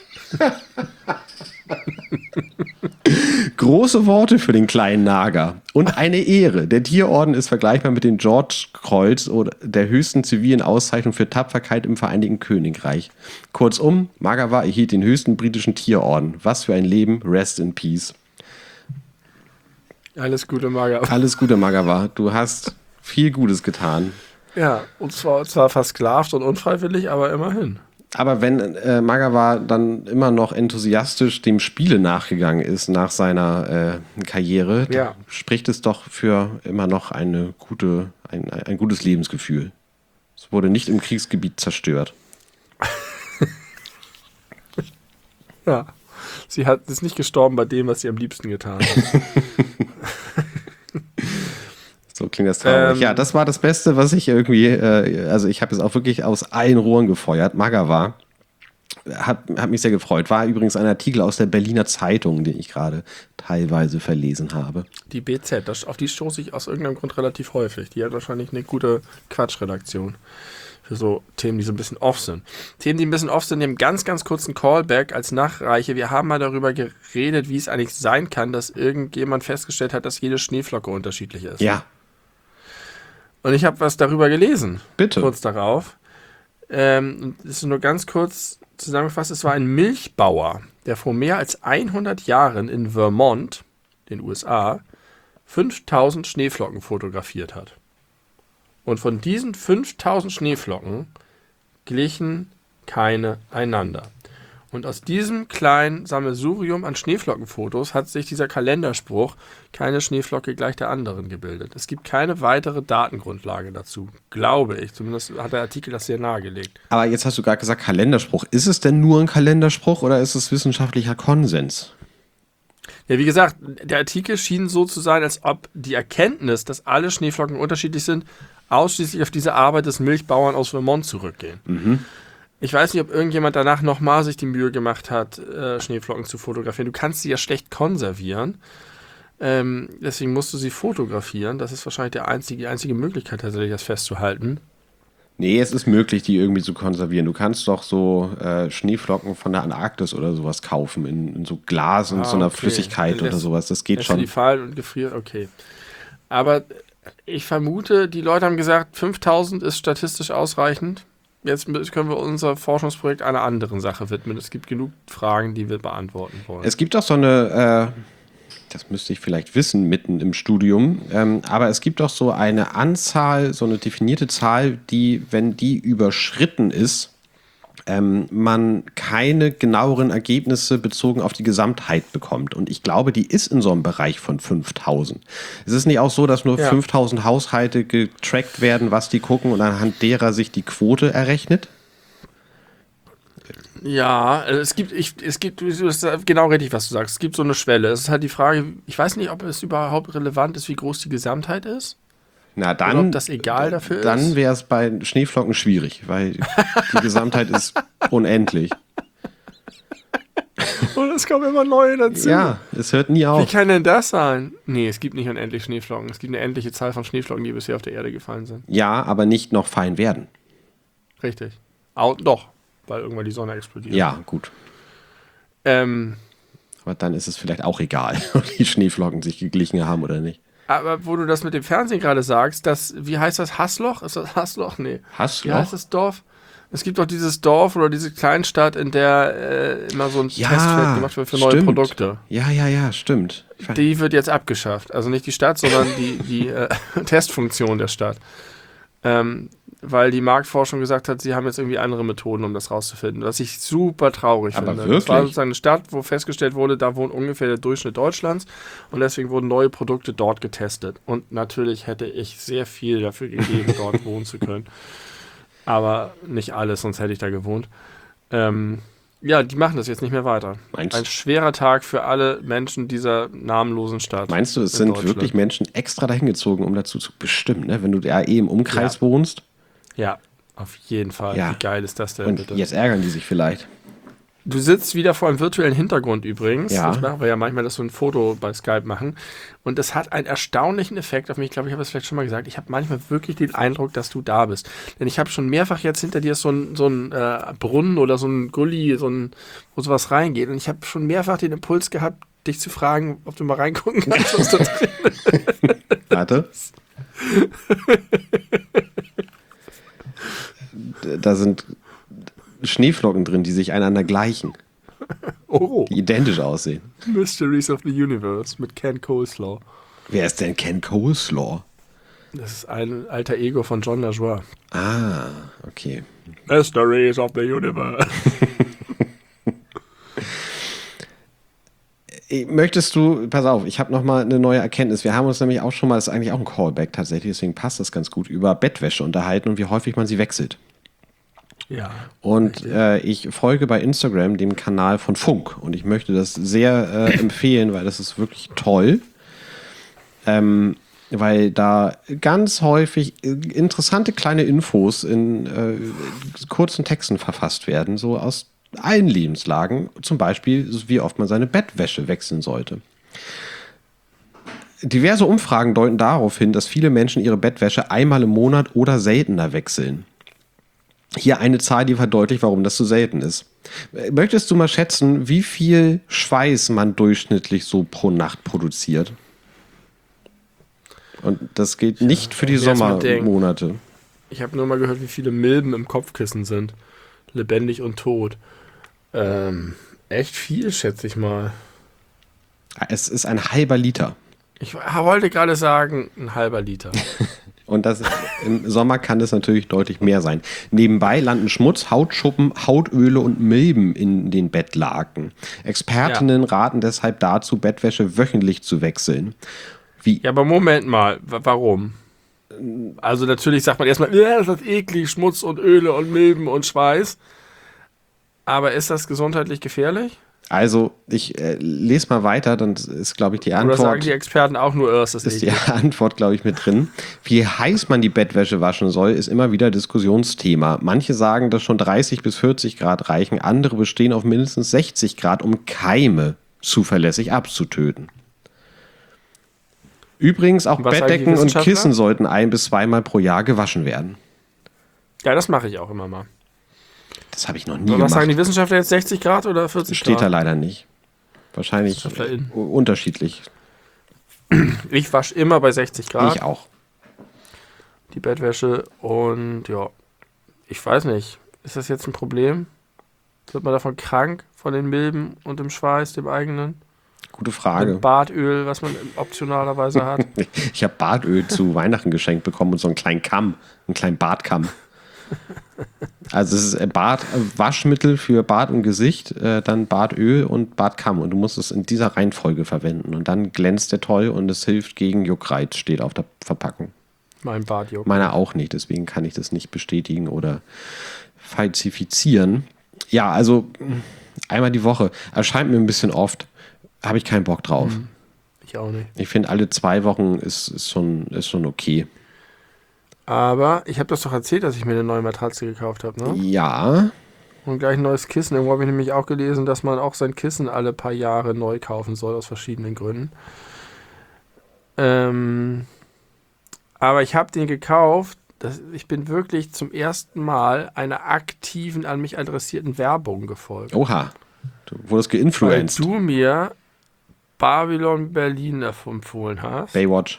Große Worte für den kleinen Nager und eine Ehre. Der Tierorden ist vergleichbar mit dem George-Kreuz oder der höchsten zivilen Auszeichnung für Tapferkeit im Vereinigten Königreich. Kurzum, Magawa erhielt den höchsten britischen Tierorden. Was für ein Leben, rest in peace. Alles Gute, Magawa. Alles Gute, Magawa. Du hast viel Gutes getan. Ja, und zwar versklavt und unfreiwillig, aber immerhin. Aber wenn Magawa dann immer noch enthusiastisch dem Spiele nachgegangen ist nach seiner Karriere, ja, spricht es doch für immer noch ein gutes Lebensgefühl. Es wurde nicht im Kriegsgebiet zerstört. Ja, sie ist nicht gestorben bei dem, was sie am liebsten getan hat. So klingt das traurig. Ja, das war das Beste, was ich irgendwie, also ich habe es auch wirklich aus allen Rohren gefeuert. Magawa hat mich sehr gefreut. War übrigens ein Artikel aus der Berliner Zeitung, den ich gerade teilweise verlesen habe. Die BZ, auf die stoße ich aus irgendeinem Grund relativ häufig. Die hat wahrscheinlich eine gute Quatschredaktion für so Themen, die so ein bisschen off sind. Themen, die ein bisschen off sind, die haben ganz, ganz kurzen Callback als Nachreiche. Wir haben mal darüber geredet, wie es eigentlich sein kann, dass irgendjemand festgestellt hat, dass jede Schneeflocke unterschiedlich ist. Ja. Und ich habe was darüber gelesen. Bitte. Kurz darauf. Das ist nur ganz kurz zusammengefasst. Es war ein Milchbauer, der vor mehr als 100 Jahren in Vermont, den USA, 5000 Schneeflocken fotografiert hat. Und von diesen 5000 Schneeflocken glichen keine einander. Und aus diesem kleinen Sammelsurium an Schneeflockenfotos hat sich dieser Kalenderspruch, keine Schneeflocke gleich der anderen, gebildet. Es gibt keine weitere Datengrundlage dazu, glaube ich. Zumindest hat der Artikel das sehr nahegelegt. Aber jetzt hast du gerade gesagt Kalenderspruch. Ist es denn nur ein Kalenderspruch oder ist es wissenschaftlicher Konsens? Ja, wie gesagt, der Artikel schien so zu sein, als ob die Erkenntnis, dass alle Schneeflocken unterschiedlich sind, ausschließlich auf diese Arbeit des Milchbauern aus Vermont zurückgehen. Mhm. Ich weiß nicht, ob irgendjemand danach nochmal sich die Mühe gemacht hat, Schneeflocken zu fotografieren. Du kannst sie ja schlecht konservieren. Deswegen musst du sie fotografieren. Das ist wahrscheinlich die einzige Möglichkeit, tatsächlich das festzuhalten. Nee, es ist möglich, die irgendwie zu konservieren. Du kannst doch so Schneeflocken von der Antarktis oder sowas kaufen, in so Glas und so einer Flüssigkeit oder sowas. Das geht schon. Die fallen und gefrieren, okay. Aber Ich vermute, die Leute haben gesagt, 5000 ist statistisch ausreichend. Jetzt können wir unser Forschungsprojekt einer anderen Sache widmen. Es gibt genug Fragen, die wir beantworten wollen. Es gibt auch so eine, das müsste ich vielleicht wissen, mitten im Studium, aber es gibt auch so eine Anzahl, so eine definierte Zahl, die, wenn die überschritten ist, man keine genaueren Ergebnisse bezogen auf die Gesamtheit bekommt. Und ich glaube, die ist in so einem Bereich von 5000. Es ist nicht auch so, dass nur 5000 Haushalte getrackt werden, was die gucken und anhand derer sich die Quote errechnet? Ja, es gibt, das ist genau richtig, was du sagst. Es gibt so eine Schwelle. Es ist halt die Frage, ich weiß nicht, ob es überhaupt relevant ist, wie groß die Gesamtheit ist. Na dann, oder ob das egal dafür ist. Dann wäre es bei Schneeflocken schwierig, weil die Gesamtheit ist unendlich. Und es kommen immer neue dazu. Ja, es hört nie auf. Wie kann denn das sein? Nee, es gibt nicht unendlich Schneeflocken. Es gibt eine endliche Zahl von Schneeflocken, die bisher auf der Erde gefallen sind. Ja, aber nicht noch fein werden. Richtig. Doch, weil irgendwann die Sonne explodiert. Ja, gut. Aber dann ist es vielleicht auch egal, ob die Schneeflocken sich geglichen haben oder nicht. Aber wo du das mit dem Fernsehen gerade sagst, wie heißt das, Hassloch? Ist das Hassloch? Nee. Hassloch? Wie heißt das Dorf? Es gibt doch dieses Dorf oder diese Kleinstadt, in der immer so ein Testfeld gemacht wird für neue Produkte. Ja, stimmt. Die wird jetzt abgeschafft. Also nicht die Stadt, sondern die Testfunktion der Stadt. Weil die Marktforschung gesagt hat, sie haben jetzt irgendwie andere Methoden, um das rauszufinden. Was ich super traurig finde. Wirklich? Das war sozusagen eine Stadt, wo festgestellt wurde, da wohnt ungefähr der Durchschnitt Deutschlands und deswegen wurden neue Produkte dort getestet. Und natürlich hätte ich sehr viel dafür gegeben, dort wohnen zu können. Aber nicht alles, sonst hätte ich da gewohnt. Ja, die machen das jetzt nicht mehr weiter. Ein schwerer Tag für alle Menschen dieser namenlosen Stadt. Meinst du, es sind wirklich Menschen extra dahin gezogen, um dazu zu bestimmen, ne? Wenn du ja im Umkreis wohnst? Ja, auf jeden Fall. Ja. Wie geil ist das denn? Und bitte? Jetzt ärgern die sich vielleicht. Du sitzt wieder vor einem virtuellen Hintergrund übrigens. Ja. Das machen wir ja manchmal, dass wir ein Foto bei Skype machen. Und das hat einen erstaunlichen Effekt auf mich. Ich glaube, ich habe es vielleicht schon mal gesagt. Ich habe manchmal wirklich den Eindruck, dass du da bist. Denn ich habe schon mehrfach jetzt hinter dir so ein Brunnen oder so ein Gully, wo sowas reingeht. Und ich habe schon mehrfach den Impuls gehabt, dich zu fragen, ob du mal reingucken kannst, was da drin ist. Warte. Da sind Schneeflocken drin, die sich einander gleichen. Oh. Die identisch aussehen. Mysteries of the Universe mit Ken Coleslaw. Wer ist denn Ken Coleslaw? Das ist ein alter Ego von John LaJoie. Ah, okay. Mysteries of the Universe. Möchtest du, pass auf, ich habe nochmal eine neue Erkenntnis. Wir haben uns nämlich auch schon mal, das ist eigentlich auch ein Callback tatsächlich, deswegen passt das ganz gut, über Bettwäsche unterhalten und wie häufig man sie wechselt. Ja. Und ich folge bei Instagram dem Kanal von Funk und ich möchte das sehr empfehlen, weil das ist wirklich toll. Weil da ganz häufig interessante kleine Infos in kurzen Texten verfasst werden, so aus allen Lebenslagen, zum Beispiel, wie oft man seine Bettwäsche wechseln sollte. Diverse Umfragen deuten darauf hin, dass viele Menschen ihre Bettwäsche einmal im Monat oder seltener wechseln. Hier eine Zahl, die verdeutlicht, warum das so selten ist. Möchtest du mal schätzen, wie viel Schweiß man durchschnittlich so pro Nacht produziert? Und das gilt nicht für die Sommermonate. Ich habe nur mal gehört, wie viele Milben im Kopfkissen sind. Lebendig und tot. Echt viel, schätze ich mal. Es ist ein halber Liter. Ich wollte gerade sagen, ein halber Liter. Und im Sommer kann das natürlich deutlich mehr sein. Nebenbei landen Schmutz, Hautschuppen, Hautöle und Milben in den Bettlaken. Expertinnen raten deshalb dazu, Bettwäsche wöchentlich zu wechseln. Ja, aber Moment mal, warum? Also natürlich sagt man erstmal, das ist eklig, Schmutz und Öle und Milben und Schweiß. Aber ist das gesundheitlich gefährlich? Also, ich lese mal weiter, dann ist, glaube ich, die Antwort. Oder sagen die Experten auch nur, das ist die Antwort, glaube ich, mit drin. Wie heiß man die Bettwäsche waschen soll, ist immer wieder Diskussionsthema. Manche sagen, dass schon 30 bis 40 Grad reichen, andere bestehen auf mindestens 60 Grad, um Keime zuverlässig abzutöten. Übrigens, auch Bettdecken und Kissen sollten 1- bis 2-mal pro Jahr gewaschen werden. Ja, das mache ich auch immer mal. Das habe ich noch nie gemacht. Was sagen die Wissenschaftler jetzt, 60 Grad oder 40 Grad? Steht da leider nicht. Wahrscheinlich unterschiedlich. Ich wasche immer bei 60 Grad. Ich auch. die Bettwäsche. Und ja, ich weiß nicht, ist das jetzt ein Problem? Wird man davon krank, von den Milben und dem Schweiß, dem eigenen? Gute Frage. Dem Bartöl, was man optionalerweise hat. Ich habe Bartöl zu Weihnachten geschenkt bekommen und so einen kleinen Kamm, einen kleinen Bartkamm. Also es ist Waschmittel für Bart und Gesicht, dann Bartöl und Bartkamm. Und du musst es in dieser Reihenfolge verwenden. Und dann glänzt der toll und es hilft gegen Juckreiz, steht auf der Verpackung. Mein Bart juckt. Meiner auch nicht, deswegen kann ich das nicht bestätigen oder falsifizieren. Ja, also einmal die Woche. Erscheint mir ein bisschen oft. Habe ich keinen Bock drauf. Ich auch nicht. Ich finde, alle 2 Wochen ist schon okay. Aber ich habe das doch erzählt, dass ich mir eine neue Matratze gekauft habe, ne? Ja. Und gleich ein neues Kissen. Irgendwo habe ich nämlich auch gelesen, dass man auch sein Kissen alle paar Jahre neu kaufen soll, aus verschiedenen Gründen. Aber ich habe den gekauft. Ich bin wirklich zum ersten Mal einer aktiven, an mich adressierten Werbung gefolgt. Oha. Du wurdest Weil geinfluenced. du mir Babylon Berlin empfohlen hast. Baywatch.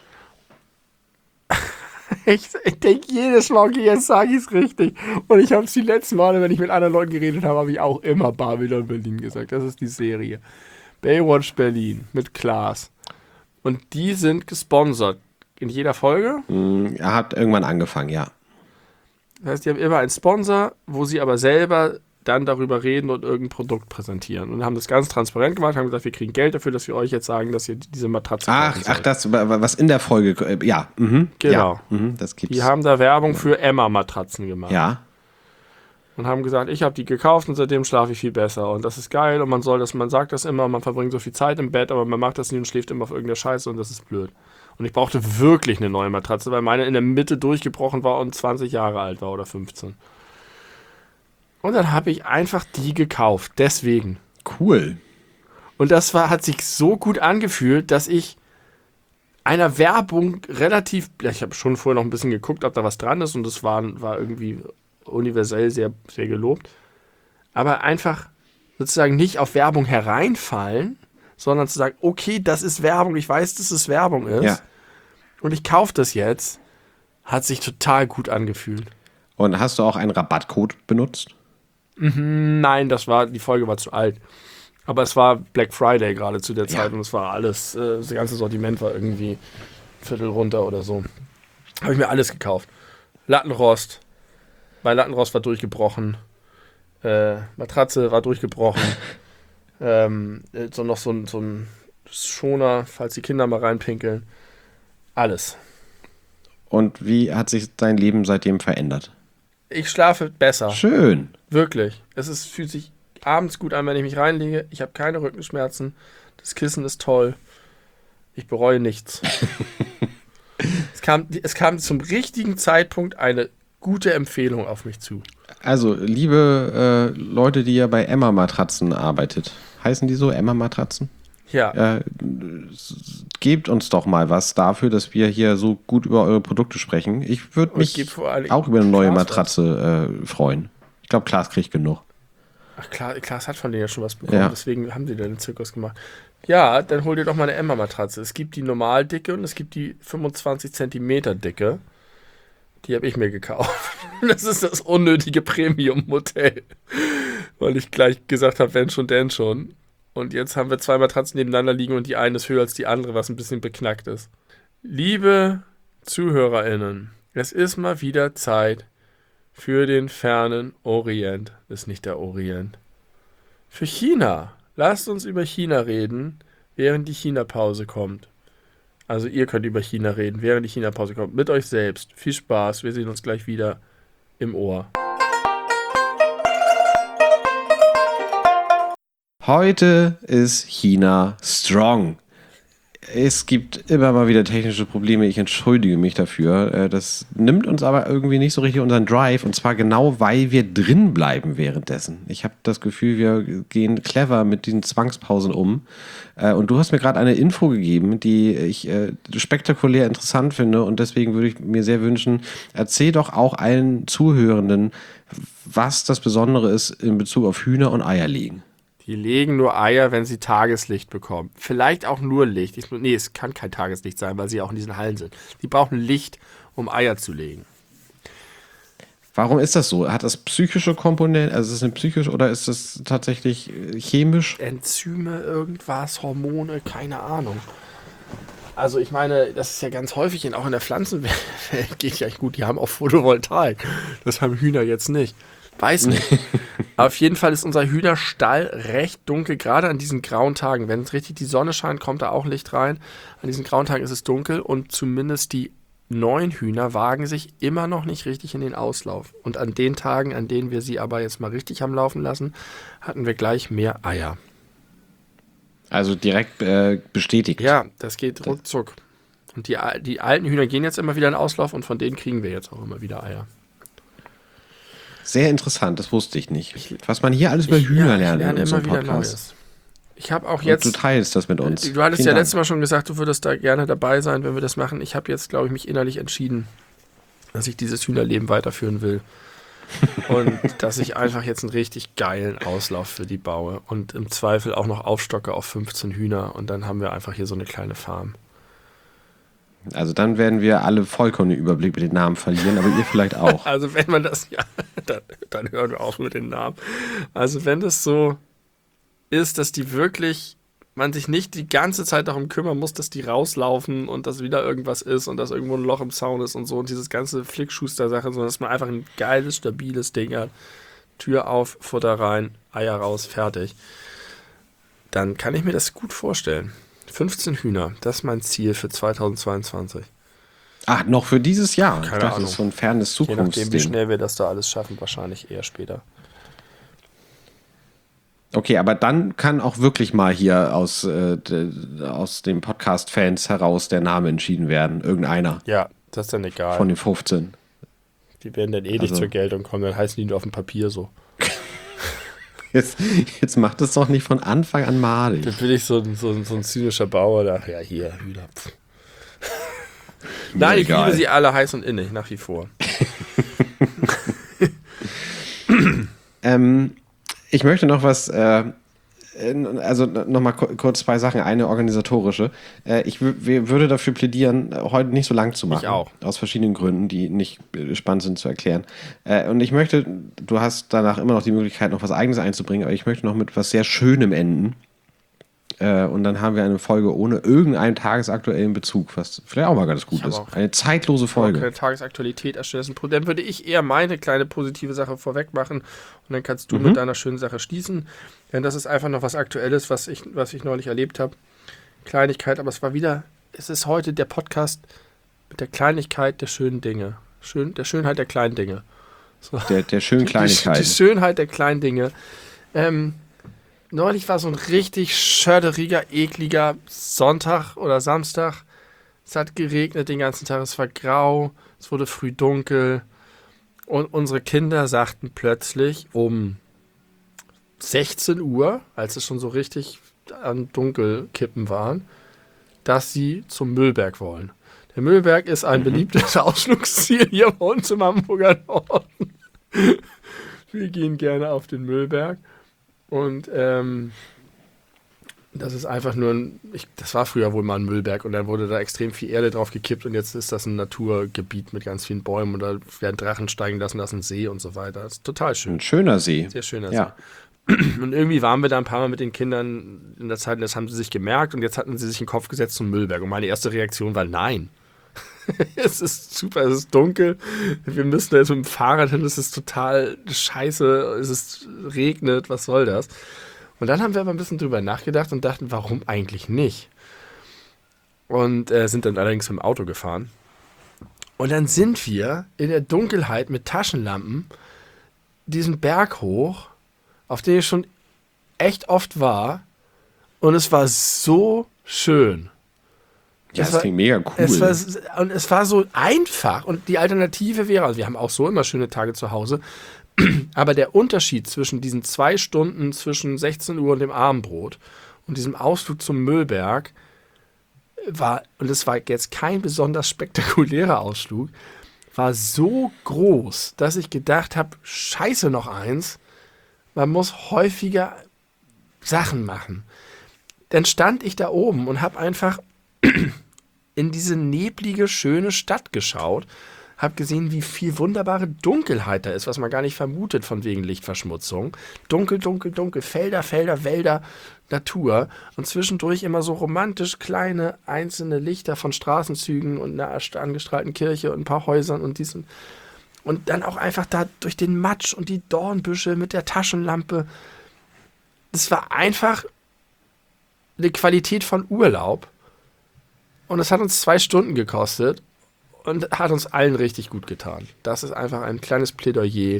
Ich denke jedes Mal, okay, jetzt sage ich es richtig. Und ich habe es die letzten Male, wenn ich mit anderen Leuten geredet habe, habe ich auch immer Babylon Berlin gesagt. Das ist die Serie. Baywatch Berlin mit Klaas. Und die sind gesponsert. In jeder Folge. Er hat irgendwann angefangen, ja. Das heißt, die haben immer einen Sponsor, wo sie aber selber dann darüber reden und irgendein Produkt präsentieren. Und haben das ganz transparent gemacht, haben gesagt, wir kriegen Geld dafür, dass wir euch jetzt sagen, dass ihr diese Matratze kaufen Ach, das, was in der Folge, ja. Genau. Ja, das gibt's. Die haben da Werbung für Emma-Matratzen gemacht. Ja. Und haben gesagt, ich habe die gekauft und seitdem schlafe ich viel besser. Und das ist geil und man sagt das immer, man verbringt so viel Zeit im Bett, aber man macht das nie und schläft immer auf irgendeiner Scheiße und das ist blöd. Und ich brauchte wirklich eine neue Matratze, weil meine in der Mitte durchgebrochen war und 20 Jahre alt war oder 15. Und dann habe ich einfach die gekauft, deswegen. Cool. Und das hat sich so gut angefühlt, dass ich einer Werbung ich habe schon vorher noch ein bisschen geguckt, ob da was dran ist und das war irgendwie universell sehr, sehr gelobt. Aber einfach sozusagen nicht auf Werbung hereinfallen, sondern zu sagen, okay, das ist Werbung, ich weiß, dass es Werbung ist. Ja. Und ich kaufe das jetzt, hat sich total gut angefühlt. Und hast du auch einen Rabattcode benutzt? Nein, die Folge war zu alt. Aber es war Black Friday gerade zu der Zeit und es war alles, das ganze Sortiment war irgendwie Viertel runter oder so. Habe ich mir alles gekauft. Lattenrost. Mein Lattenrost war durchgebrochen. Matratze war durchgebrochen. Noch so ein Schoner, falls die Kinder mal reinpinkeln. Alles. Und wie hat sich dein Leben seitdem verändert? Ich schlafe besser. Schön. Wirklich. Fühlt sich abends gut an, wenn ich mich reinlege. Ich habe keine Rückenschmerzen. Das Kissen ist toll. Ich bereue nichts. Es kam zum richtigen Zeitpunkt eine gute Empfehlung auf mich zu. Also, liebe Leute, die ja bei Emma-Matratzen arbeitet, heißen die so Emma-Matratzen? Ja. Gebt uns doch mal was dafür, dass wir hier so gut über eure Produkte sprechen. Ich würde mich auch über eine neue Matratze freuen. Ich glaube, Klaas kriegt genug. Ach, Klaas hat von denen ja schon was bekommen, deswegen haben sie da den Zirkus gemacht. Ja, dann hol dir doch mal eine Emma-Matratze. Es gibt die Normaldicke und es gibt die 25 cm Dicke. Die habe ich mir gekauft. Das ist das unnötige Premium-Modell. Weil ich gleich gesagt habe, wenn schon, denn schon. Und jetzt haben wir 2 Matratzen nebeneinander liegen und die eine ist höher als die andere, was ein bisschen beknackt ist. Liebe ZuhörerInnen, es ist mal wieder Zeit für den fernen Orient. Ist nicht der Orient. Für China. Lasst uns über China reden, während die China-Pause kommt. Also ihr könnt über China reden, während die China-Pause kommt. Mit euch selbst. Viel Spaß. Wir sehen uns gleich wieder im Ohr. Heute ist China strong. Es gibt immer mal wieder technische Probleme, ich entschuldige mich dafür. Das nimmt uns aber irgendwie nicht so richtig unseren Drive und zwar genau, weil wir drin bleiben währenddessen. Ich habe das Gefühl, wir gehen clever mit diesen Zwangspausen um. Und du hast mir gerade eine Info gegeben, die ich spektakulär interessant finde und deswegen würde ich mir sehr wünschen, erzähl doch auch allen Zuhörenden, was das Besondere ist in Bezug auf Hühner und Eier legen. Die legen nur Eier, wenn sie Tageslicht bekommen. Vielleicht auch nur Licht. Es kann kein Tageslicht sein, weil sie auch in diesen Hallen sind. Die brauchen Licht um Eier zu legen. Warum ist das so? Hat das psychische Komponenten, also ist es eine psychische oder ist es tatsächlich chemisch? Enzyme, irgendwas, Hormone, keine Ahnung. Also ich meine, das ist ja ganz häufig, auch in der Pflanzenwelt geht ja gut, die haben auch Photovoltaik. Das haben Hühner jetzt nicht. Weiß nicht. Auf jeden Fall ist unser Hühnerstall recht dunkel, gerade an diesen grauen Tagen. Wenn richtig die Sonne scheint, kommt da auch Licht rein. An diesen grauen Tagen ist es dunkel und zumindest die neuen Hühner wagen sich immer noch nicht richtig in den Auslauf. Und an den Tagen, an denen wir sie aber jetzt mal richtig haben laufen lassen, hatten wir gleich mehr Eier. Also direkt bestätigt. Ja, das geht ruckzuck. Und die alten Hühner gehen jetzt immer wieder in den Auslauf und von denen kriegen wir jetzt auch immer wieder Eier. Sehr interessant, das wusste ich nicht. Was man hier alles über Hühner lernt in unserem immer wieder Podcast. Neues. Ich habe auch jetzt. Und du teilst das mit uns. Du hattest Vielen ja Dank. letztes Mal schon gesagt, du würdest da gerne dabei sein, wenn wir das machen. Ich habe jetzt, glaube ich, mich innerlich entschieden, dass ich dieses Hühnerleben weiterführen will. Und dass ich einfach jetzt einen richtig geilen Auslauf für die baue. Und im Zweifel auch noch aufstocke auf 15 Hühner. Und dann haben wir einfach hier so eine kleine Farm. Also dann werden wir alle vollkommen den Überblick mit den Namen verlieren, aber ihr vielleicht auch. Also wenn man das, ja, dann hören wir auf mit den Namen. Also wenn das so ist, dass die wirklich, man sich nicht die ganze Zeit darum kümmern muss, dass die rauslaufen und dass wieder irgendwas ist und dass irgendwo ein Loch im Zaun ist und so und dieses ganze Flickschuster-Sache, sondern dass man einfach ein geiles, stabiles Ding hat. Tür auf, Futter rein, Eier raus, fertig. Dann kann ich mir das gut vorstellen. 15 Hühner, das ist mein Ziel für 2022. Ach, noch für dieses Jahr? Keine Ich dachte, Ahnung. das ist so ein fernes Je nachdem, wie Zukunftsding. schnell wir das da alles schaffen, wahrscheinlich eher später. Okay, aber dann kann auch wirklich mal hier aus den Podcast-Fans heraus der Name entschieden werden. Irgendeiner Ja, das ist dann egal. von den 15. Die werden dann nicht Also- zur Geltung kommen, dann heißen die nur auf dem Papier so. Jetzt macht es doch nicht von Anfang an malig. Dann bin ich so ein zynischer Bauer, da, ja, hier, Hühner. Pff. Nein, ich egal. liebe sie alle heiß und innig, nach wie vor. Ich möchte noch was, also nochmal kurz zwei Sachen. Eine organisatorische. Ich würde dafür plädieren, heute nicht so lang zu machen. Ich auch. Aus verschiedenen Gründen, die nicht spannend sind zu erklären. Und ich möchte, du hast danach immer noch die Möglichkeit, noch was Eigenes einzubringen, aber ich möchte noch mit was sehr Schönem enden. Und dann haben wir eine Folge ohne irgendeinen tagesaktuellen Bezug, was vielleicht auch mal ganz gut Ich ist. habe auch- Eine zeitlose Folge. Keine Tagesaktualität erstellen. Dann würde ich eher meine kleine positive Sache vorweg machen und dann kannst du mit deiner schönen Sache schließen. Denn das ist einfach noch was Aktuelles, was ich neulich erlebt habe. Kleinigkeit, aber es ist heute der Podcast mit der Kleinigkeit der schönen Dinge. Der Schönheit der kleinen Dinge. So. Der schönen Kleinigkeiten. Die Schönheit der kleinen Dinge. Neulich war so ein richtig schörderiger, ekliger Sonntag oder Samstag. Es hat geregnet den ganzen Tag, es war grau, es wurde früh dunkel. Und unsere Kinder sagten plötzlich um 16 Uhr, als es schon so richtig an Dunkelkippen waren, dass sie zum Müllberg wollen. Der Müllberg ist ein beliebtes Ausflugsziel hier bei uns im Hamburger Norden. Wir gehen gerne auf den Müllberg. Und das ist einfach nur das war früher wohl mal ein Müllberg und dann wurde da extrem viel Erde drauf gekippt und jetzt ist das ein Naturgebiet mit ganz vielen Bäumen und da werden Drachen steigen lassen, das ist ein See und so weiter. Das ist total schön. Ein schöner See. Sehr schöner Ja. See. Und irgendwie waren wir da ein paar Mal mit den Kindern in der Zeit und das haben sie sich gemerkt und jetzt hatten sie sich in den Kopf gesetzt zum Müllberg. Und meine erste Reaktion war nein. Es ist super, es ist dunkel. Wir müssen da jetzt mit dem Fahrrad hin, es ist total scheiße, regnet, was soll das? Und dann haben wir aber ein bisschen drüber nachgedacht und dachten, warum eigentlich nicht? Und sind dann allerdings mit dem Auto gefahren. Und dann sind wir in der Dunkelheit mit Taschenlampen diesen Berg hoch, auf dem ich schon echt oft war. Und es war so schön. Ja, das klingt mega cool. Es war so einfach. Und die Alternative wäre, also wir haben auch so immer schöne Tage zu Hause, aber der Unterschied zwischen diesen 2 Stunden zwischen 16 Uhr und dem Abendbrot und diesem Ausflug zum Müllberg war, und es war jetzt kein besonders spektakulärer Ausflug, war so groß, dass ich gedacht habe, scheiße noch eins, man muss häufiger Sachen machen. Dann stand ich da oben und habe einfach in diese neblige, schöne Stadt geschaut, habe gesehen, wie viel wunderbare Dunkelheit da ist, was man gar nicht vermutet von wegen Lichtverschmutzung. Dunkel, dunkel, dunkel, Felder, Felder, Wälder, Natur und zwischendurch immer so romantisch kleine einzelne Lichter von Straßenzügen und einer angestrahlten Kirche und ein paar Häusern und diesen. Und dann auch einfach da durch den Matsch und die Dornbüsche mit der Taschenlampe. Das war einfach eine Qualität von Urlaub. Und es hat uns 2 Stunden gekostet und hat uns allen richtig gut getan. Das ist einfach ein kleines Plädoyer.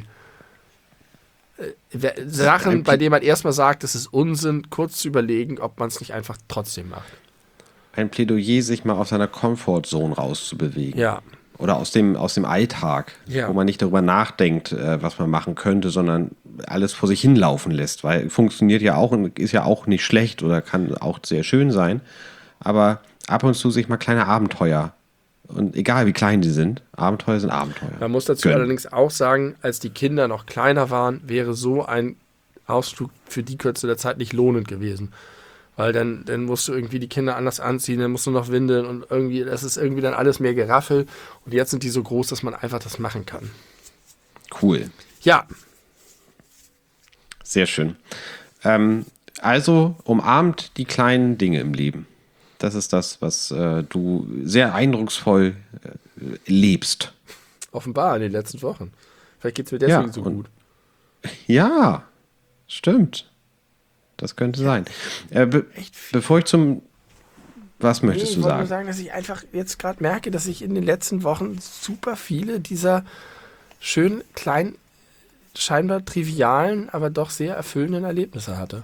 Sachen, bei denen man erstmal sagt, es ist Unsinn, kurz zu überlegen, ob man es nicht einfach trotzdem macht. Ein Plädoyer, sich mal aus seiner Comfortzone rauszubewegen. Ja. Oder aus dem Alltag, Ja. wo man nicht darüber nachdenkt, was man machen könnte, sondern alles vor sich hinlaufen lässt. Weil funktioniert ja auch und ist ja auch nicht schlecht oder kann auch sehr schön sein. Aber ab und zu sich mal kleine Abenteuer. Und egal wie klein die sind, Abenteuer sind Abenteuer. Man muss dazu allerdings auch sagen, als die Kinder noch kleiner waren, wäre so ein Ausflug für die Kürze der Zeit nicht lohnend gewesen. Weil dann musst du irgendwie die Kinder anders anziehen, dann musst du noch windeln und irgendwie, das ist irgendwie dann alles mehr Geraffel. Und jetzt sind die so groß, dass man einfach das machen kann. Cool. Ja. Sehr schön. Also umarmt die kleinen Dinge im Leben. Das ist das, was du sehr eindrucksvoll lebst. Offenbar in den letzten Wochen. Vielleicht geht es mir deswegen so gut. Ja, stimmt. Das könnte sein. Bevor ich zum... Was möchtest du sagen? Ich wollte nur sagen, dass ich einfach jetzt gerade merke, dass ich in den letzten Wochen super viele dieser schönen, kleinen, scheinbar trivialen, aber doch sehr erfüllenden Erlebnisse hatte.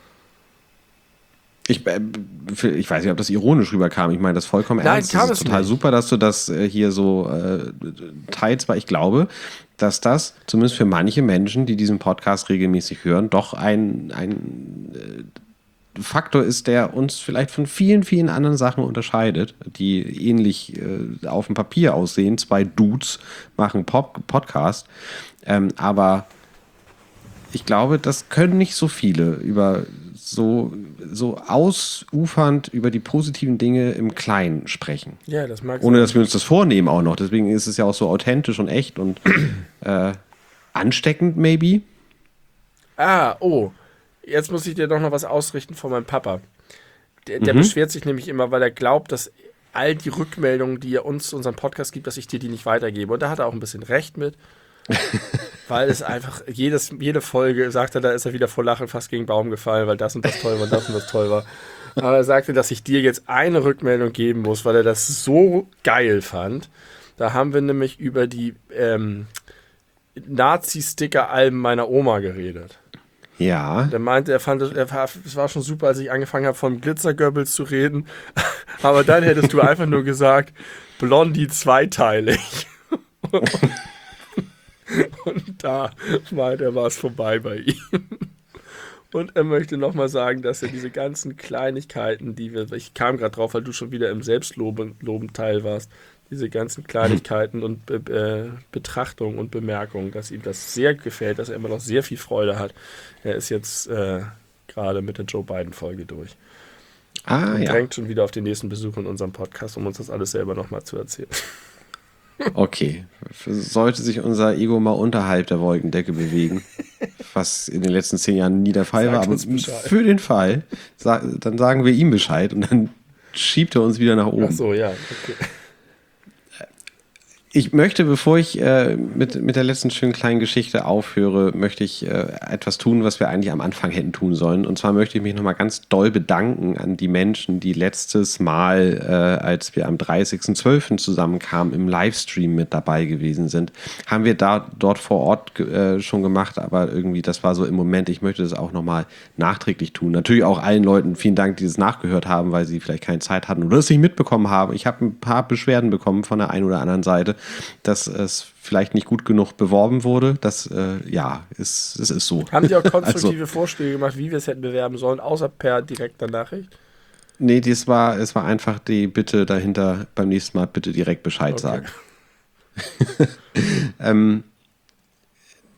Ich weiß nicht, ob das ironisch rüberkam. Ich meine das vollkommen ernst. Nein, es ist total super, dass du das hier so teilst, weil ich glaube, dass das zumindest für manche Menschen, die diesen Podcast regelmäßig hören, doch ein Faktor ist, der uns vielleicht von vielen, vielen anderen Sachen unterscheidet, die ähnlich auf dem Papier aussehen. 2 Dudes machen Podcast, aber ich glaube, das können nicht so viele über so ausufernd über die positiven Dinge im Kleinen sprechen. Ja, das mag Ohne, dass wir uns das vornehmen auch noch. Deswegen ist es ja auch so authentisch und echt und ansteckend, maybe. Jetzt muss ich dir doch noch was ausrichten von meinem Papa. Der beschwert sich nämlich immer, weil er glaubt, dass all die Rückmeldungen, die er uns zu unserem Podcast gibt, dass ich dir die nicht weitergebe. Und da hat er auch ein bisschen recht mit. Weil es einfach, jede Folge, sagt er, da ist er wieder vor Lachen fast gegen den Baum gefallen, weil das und das toll war und das und das toll war. Aber er sagte, dass ich dir jetzt eine Rückmeldung geben muss, weil er das so geil fand. Da haben wir nämlich über die Nazi-Sticker-Alben meiner Oma geredet. Ja. Der meinte, es war schon super, als ich angefangen habe, von Glitzergoebbels zu reden. Aber dann hättest du einfach nur gesagt, Blondie zweiteilig. Und da war es vorbei bei ihm. Und er möchte nochmal sagen, dass er diese ganzen Kleinigkeiten, ich kam gerade drauf, weil du schon wieder im Selbstloben-Teil warst, diese ganzen Kleinigkeiten und Betrachtungen und Bemerkungen, dass ihm das sehr gefällt, dass er immer noch sehr viel Freude hat. Er ist jetzt gerade mit der Joe Biden-Folge durch. Und drängt schon wieder auf den nächsten Besuch in unserem Podcast, um uns das alles selber nochmal zu erzählen. Okay. Sollte sich unser Ego mal unterhalb der Wolkendecke bewegen, was in den letzten 10 Jahren nie der Fall war, aber für den Fall, dann sagen wir ihm Bescheid und dann schiebt er uns wieder nach oben. Ach so, ja, okay. Ich möchte, bevor ich mit der letzten schönen kleinen Geschichte aufhöre, möchte ich etwas tun, was wir eigentlich am Anfang hätten tun sollen. Und zwar möchte ich mich nochmal ganz doll bedanken an die Menschen, die letztes Mal, als wir am 30.12. zusammenkamen, im Livestream mit dabei gewesen sind. Haben wir dort vor Ort schon gemacht, aber irgendwie, das war so im Moment, ich möchte das auch nochmal nachträglich tun. Natürlich auch allen Leuten vielen Dank, die das nachgehört haben, weil sie vielleicht keine Zeit hatten oder es nicht mitbekommen haben. Ich habe ein paar Beschwerden bekommen von der einen oder anderen Seite, dass es vielleicht nicht gut genug beworben wurde. Das, es ist so. Haben die auch konstruktive Vorschläge gemacht, wie wir es hätten bewerben sollen, außer per direkter Nachricht? Nee, es war einfach die Bitte dahinter, beim nächsten Mal bitte direkt Bescheid sagen.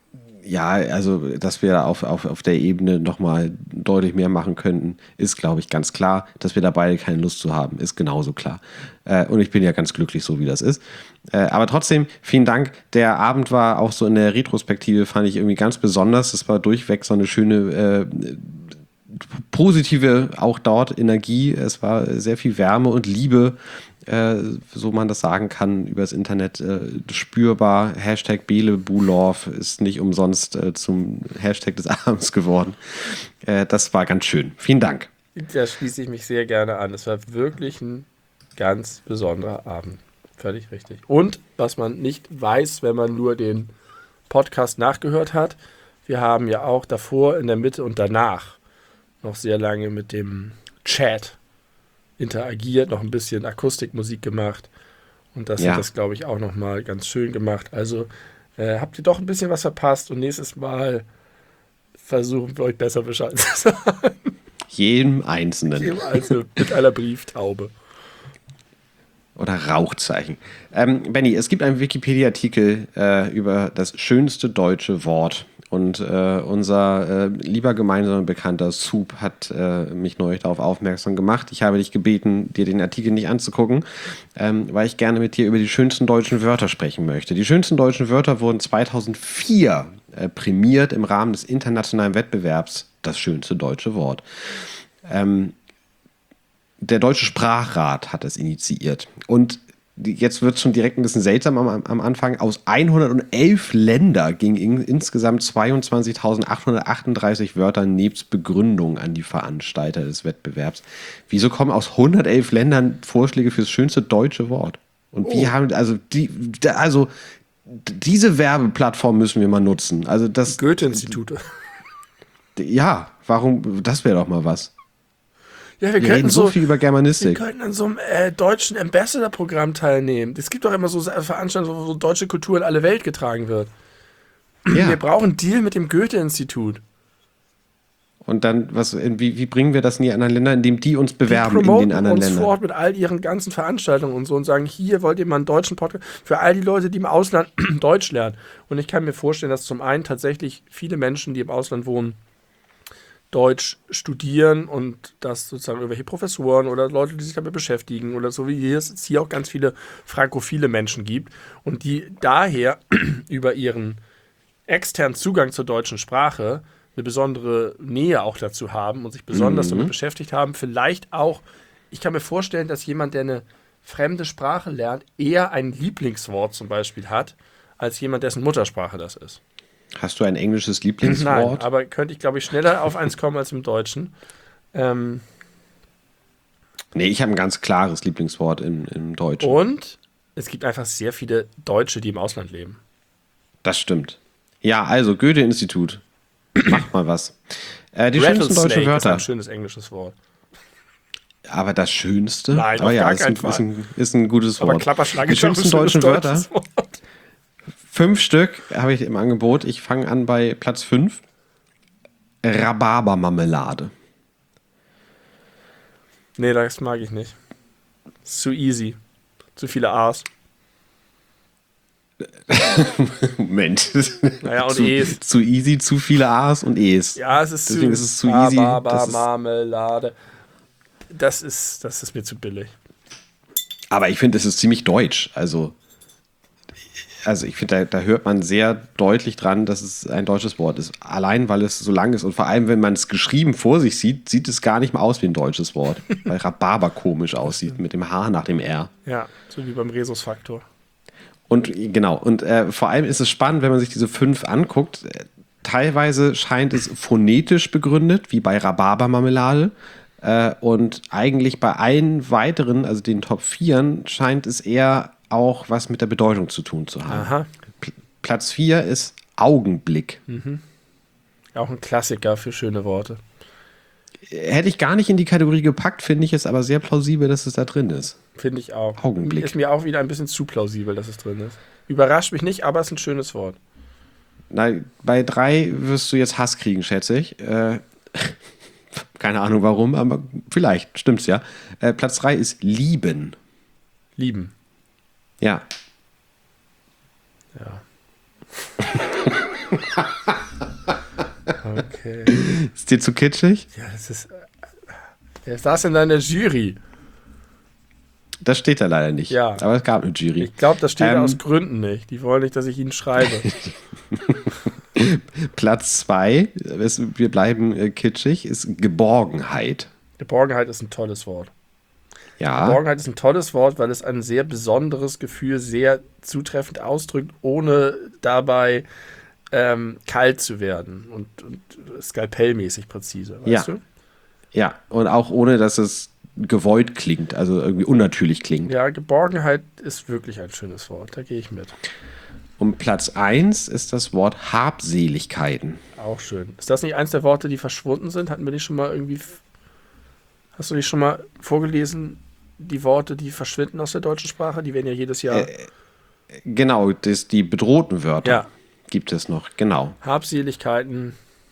Ja, also, dass wir auf der Ebene nochmal deutlich mehr machen könnten, ist, glaube ich, ganz klar. Dass wir da beide keine Lust zu haben, ist genauso klar. Und ich bin ja ganz glücklich, so wie das ist. Aber trotzdem, vielen Dank. Der Abend war auch so in der Retrospektive, fand ich irgendwie ganz besonders. Es war durchweg so eine schöne, positive, auch dort Energie. Es war sehr viel Wärme und Liebe, so man das sagen kann, übers Internet spürbar. Hashtag Bele Bulorf ist nicht umsonst zum Hashtag des Abends geworden. Das war ganz schön. Vielen Dank. Da schließe ich mich sehr gerne an. Es war wirklich ein ganz besonderer Abend. Völlig richtig. Und was man nicht weiß, wenn man nur den Podcast nachgehört hat, wir haben ja auch davor, in der Mitte und danach noch sehr lange mit dem Chat interagiert, noch ein bisschen Akustikmusik gemacht. Und das hat das, glaube ich, auch nochmal ganz schön gemacht. Also habt ihr doch ein bisschen was verpasst und nächstes Mal versuchen wir euch besser Bescheid zu sagen. Jedem Einzelnen. Jedem Einzelnen mit einer Brieftaube. Oder Rauchzeichen. Benni, es gibt einen Wikipedia-Artikel über das schönste deutsche Wort. Und unser lieber gemeinsamer Bekannter Soup hat mich neulich darauf aufmerksam gemacht. Ich habe dich gebeten, dir den Artikel nicht anzugucken, weil ich gerne mit dir über die schönsten deutschen Wörter sprechen möchte. Die schönsten deutschen Wörter wurden 2004 prämiert im Rahmen des internationalen Wettbewerbs Das schönste deutsche Wort. Der Deutsche Sprachrat hat es initiiert. Und jetzt wird es schon direkt ein bisschen seltsam am Anfang. Aus 111 Ländern gingen insgesamt 22.838 Wörter nebst Begründung an die Veranstalter des Wettbewerbs. Wieso kommen aus 111 Ländern Vorschläge für das schönste deutsche Wort? Und wie haben, diese Werbeplattform müssen wir mal nutzen. Also das Goethe-Institute. Ja, warum, das wäre doch mal was. Ja, wir reden so viel über Germanistik. Wir könnten an so einem deutschen Ambassador-Programm teilnehmen. Es gibt doch immer so Veranstaltungen, wo deutsche Kultur in alle Welt getragen wird. Ja. Wir brauchen einen Deal mit dem Goethe-Institut. Und dann, wie bringen wir das in die anderen Länder, indem die uns bewerben in den anderen uns Ländern? Fort mit all ihren ganzen Veranstaltungen und so und sagen, hier wollt ihr mal einen deutschen Podcast für all die Leute, die im Ausland Deutsch lernen. Und ich kann mir vorstellen, dass zum einen tatsächlich viele Menschen, die im Ausland wohnen, Deutsch studieren und dass sozusagen irgendwelche Professoren oder Leute, die sich damit beschäftigen oder so, wie es hier auch ganz viele frankophile Menschen gibt und die daher über ihren externen Zugang zur deutschen Sprache eine besondere Nähe auch dazu haben und sich besonders damit beschäftigt haben. Vielleicht auch, ich kann mir vorstellen, dass jemand, der eine fremde Sprache lernt, eher ein Lieblingswort zum Beispiel hat, als jemand, dessen Muttersprache das ist. Hast du ein englisches Lieblingswort? Nein, aber könnte ich, glaube ich, schneller auf eins kommen als im Deutschen. Nee, ich habe ein ganz klares Lieblingswort im Deutschen. Und es gibt einfach sehr viele Deutsche, die im Ausland leben. Das stimmt. Ja, also Goethe-Institut. Macht mal was. Die schönsten deutschen Wörter. Ist ein schönes englisches Wort. Aber das Schönste? Nein, aber auf ja, gar keinen Fall. Ist ein gutes Wort. Aber Klapperschlange die schönsten deutschen Wörter. Wort. 5 Stück habe ich im Angebot. Ich fange an bei Platz 5. Rhabarbermarmelade. Nee, das mag ich nicht. Ist zu easy. Zu viele A's. Moment. Naja, und E's. Zu easy, zu viele A's und E's. Ja, es ist Deswegen ist es zu easy. Rhabarbermarmelade. Das ist mir zu billig. Aber ich finde, es ist ziemlich deutsch. Also ich finde, da hört man sehr deutlich dran, dass es ein deutsches Wort ist. Allein, weil es so lang ist und vor allem, wenn man es geschrieben vor sich sieht, sieht es gar nicht mal aus wie ein deutsches Wort. Weil Rhabarber komisch aussieht, mit dem H nach dem R. Ja, so wie beim Rhesusfaktor. Und genau, und vor allem ist es spannend, wenn man sich diese 5 anguckt. Teilweise scheint es phonetisch begründet, wie bei Rhabarbermarmelade. Und eigentlich bei allen weiteren, also den Top 4, scheint es eher auch was mit der Bedeutung zu tun zu haben. Aha. Platz 4 ist Augenblick. Mhm. Auch ein Klassiker für schöne Worte. Hätte ich gar nicht in die Kategorie gepackt, finde ich es aber sehr plausibel, dass es da drin ist. Finde ich auch. Augenblick. Ist mir auch wieder ein bisschen zu plausibel, dass es drin ist. Überrascht mich nicht, aber es ist ein schönes Wort. Na, bei 3 wirst du jetzt Hass kriegen, schätze ich. Keine Ahnung warum, aber vielleicht stimmt's ja. Platz 3 ist lieben. Lieben. Ja. Ja. Okay. Ist dir zu kitschig? Ja, das ist. Wer saß in deiner Jury? Das steht da leider nicht. Ja. Aber es gab eine Jury. Ich glaube, das steht da aus Gründen nicht. Die wollen nicht, dass ich ihnen schreibe. Platz 2, wir bleiben kitschig, ist Geborgenheit. Geborgenheit ist ein tolles Wort. Ja. Geborgenheit ist ein tolles Wort, weil es ein sehr besonderes Gefühl sehr zutreffend ausdrückt, ohne dabei kalt zu werden und skalpellmäßig präzise. Weißt du? Ja, und auch ohne, dass es gewollt klingt, also irgendwie unnatürlich klingt. Ja, Geborgenheit ist wirklich ein schönes Wort, da gehe ich mit. Und Platz 1 ist das Wort Habseligkeiten. Auch schön. Ist das nicht eins der Worte, die verschwunden sind? Hatten wir die schon mal irgendwie... Hast du die schon mal vorgelesen, die Worte, die verschwinden aus der deutschen Sprache? Die werden ja jedes Jahr... Genau, die bedrohten Wörter ja. Gibt es noch, genau. Habseligkeiten...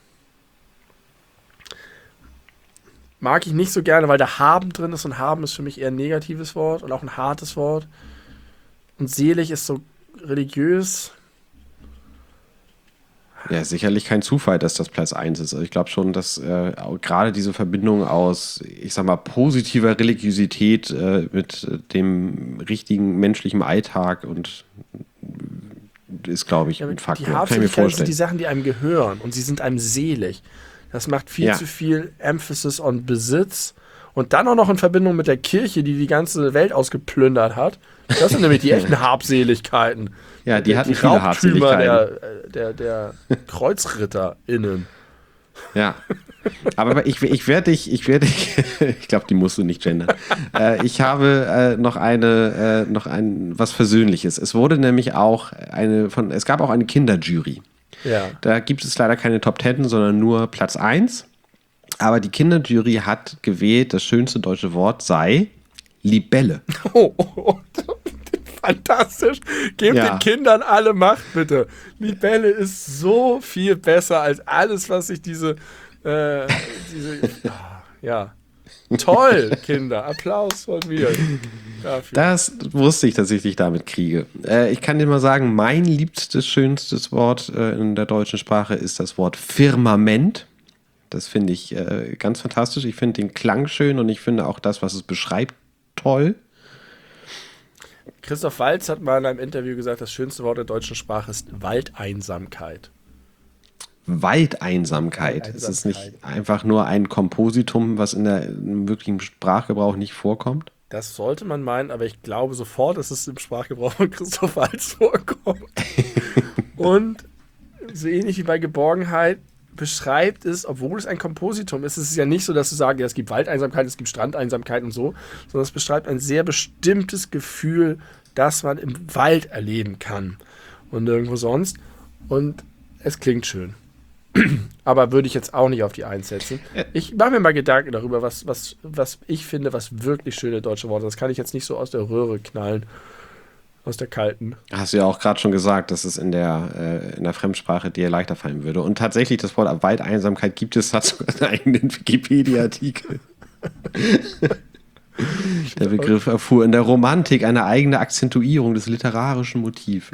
Mag ich nicht so gerne, weil da haben drin ist und haben ist für mich eher ein negatives Wort und auch ein hartes Wort. Und selig ist so religiös. Ja, sicherlich kein Zufall, dass das Platz 1 ist. Also ich glaube schon, dass gerade diese Verbindung aus, ich sag mal, positiver Religiosität mit dem richtigen menschlichen Alltag und ist, glaube ich, ein Faktor. Die Habseligkeiten sind die Sachen, die einem gehören und sie sind einem selig. Das macht viel zu viel Emphasis on Besitz und dann auch noch in Verbindung mit der Kirche, die die ganze Welt ausgeplündert hat. Das sind nämlich die echten Habseligkeiten. Ja, die hatten viele Habseligkeiten. Der KreuzritterInnen. Ja, aber ich werde dich, ich glaube, die musst du nicht gendern. Ich habe noch was Versöhnliches. Es wurde nämlich auch es gab auch eine Kinderjury. Ja. Da gibt es leider keine Top 10, sondern nur Platz 1. Aber die Kinderjury hat gewählt, das schönste deutsche Wort sei Libelle. Oh, fantastisch. Gebt den Kindern alle Macht, bitte. Libelle ist so viel besser als alles, was sich ja. Toll, Kinder. Applaus von mir dafür. Das wusste ich, dass ich dich damit kriege. Ich kann dir mal sagen, mein liebstes, schönstes Wort in der deutschen Sprache ist das Wort Firmament. Das finde ich ganz fantastisch. Ich finde den Klang schön und ich finde auch das, was es beschreibt, toll. Christoph Waltz hat mal in einem Interview gesagt, das schönste Wort der deutschen Sprache ist Waldeinsamkeit. Waldeinsamkeit. Ist es nicht einfach nur ein Kompositum, was im wirklichen Sprachgebrauch nicht vorkommt? Das sollte man meinen, aber ich glaube sofort, dass es im Sprachgebrauch von Christoph Waltz vorkommt. Und so ähnlich wie bei Geborgenheit beschreibt es, obwohl es ein Kompositum ist, es ist ja nicht so, dass du sagst, ja, es gibt Waldeinsamkeit, es gibt Strandeinsamkeit und so, sondern es beschreibt ein sehr bestimmtes Gefühl, das man im Wald erleben kann und nirgendwo sonst. Und es klingt schön. Aber würde ich jetzt auch nicht auf die 1 setzen. Ich mache mir mal Gedanken darüber, was ich finde, was wirklich schöne deutsche Worte sind. Das kann ich jetzt nicht so aus der Röhre knallen, aus der kalten. Hast du ja auch gerade schon gesagt, dass es in der Fremdsprache dir leichter fallen würde. Und tatsächlich, das Wort Waldeinsamkeit gibt es, hat sogar einen eigenen Wikipedia-Artikel. Der Begriff erfuhr in der Romantik eine eigene Akzentuierung des literarischen Motivs.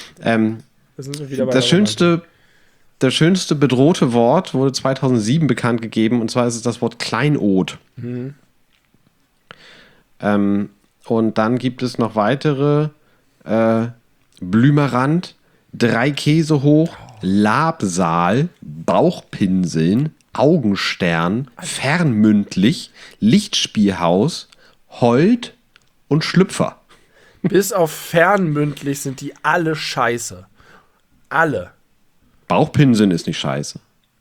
Das schönste bedrohte Wort wurde 2007 bekannt gegeben, und zwar ist es das Wort Kleinod. Mhm. Und dann gibt es noch weitere Blümerand, 3 Käse hoch, Labsal, Bauchpinseln, Augenstern, fernmündlich, Lichtspielhaus, Holt und Schlüpfer. Bis auf fernmündlich sind die alle scheiße. Alle. Bauchpinseln ist nicht scheiße.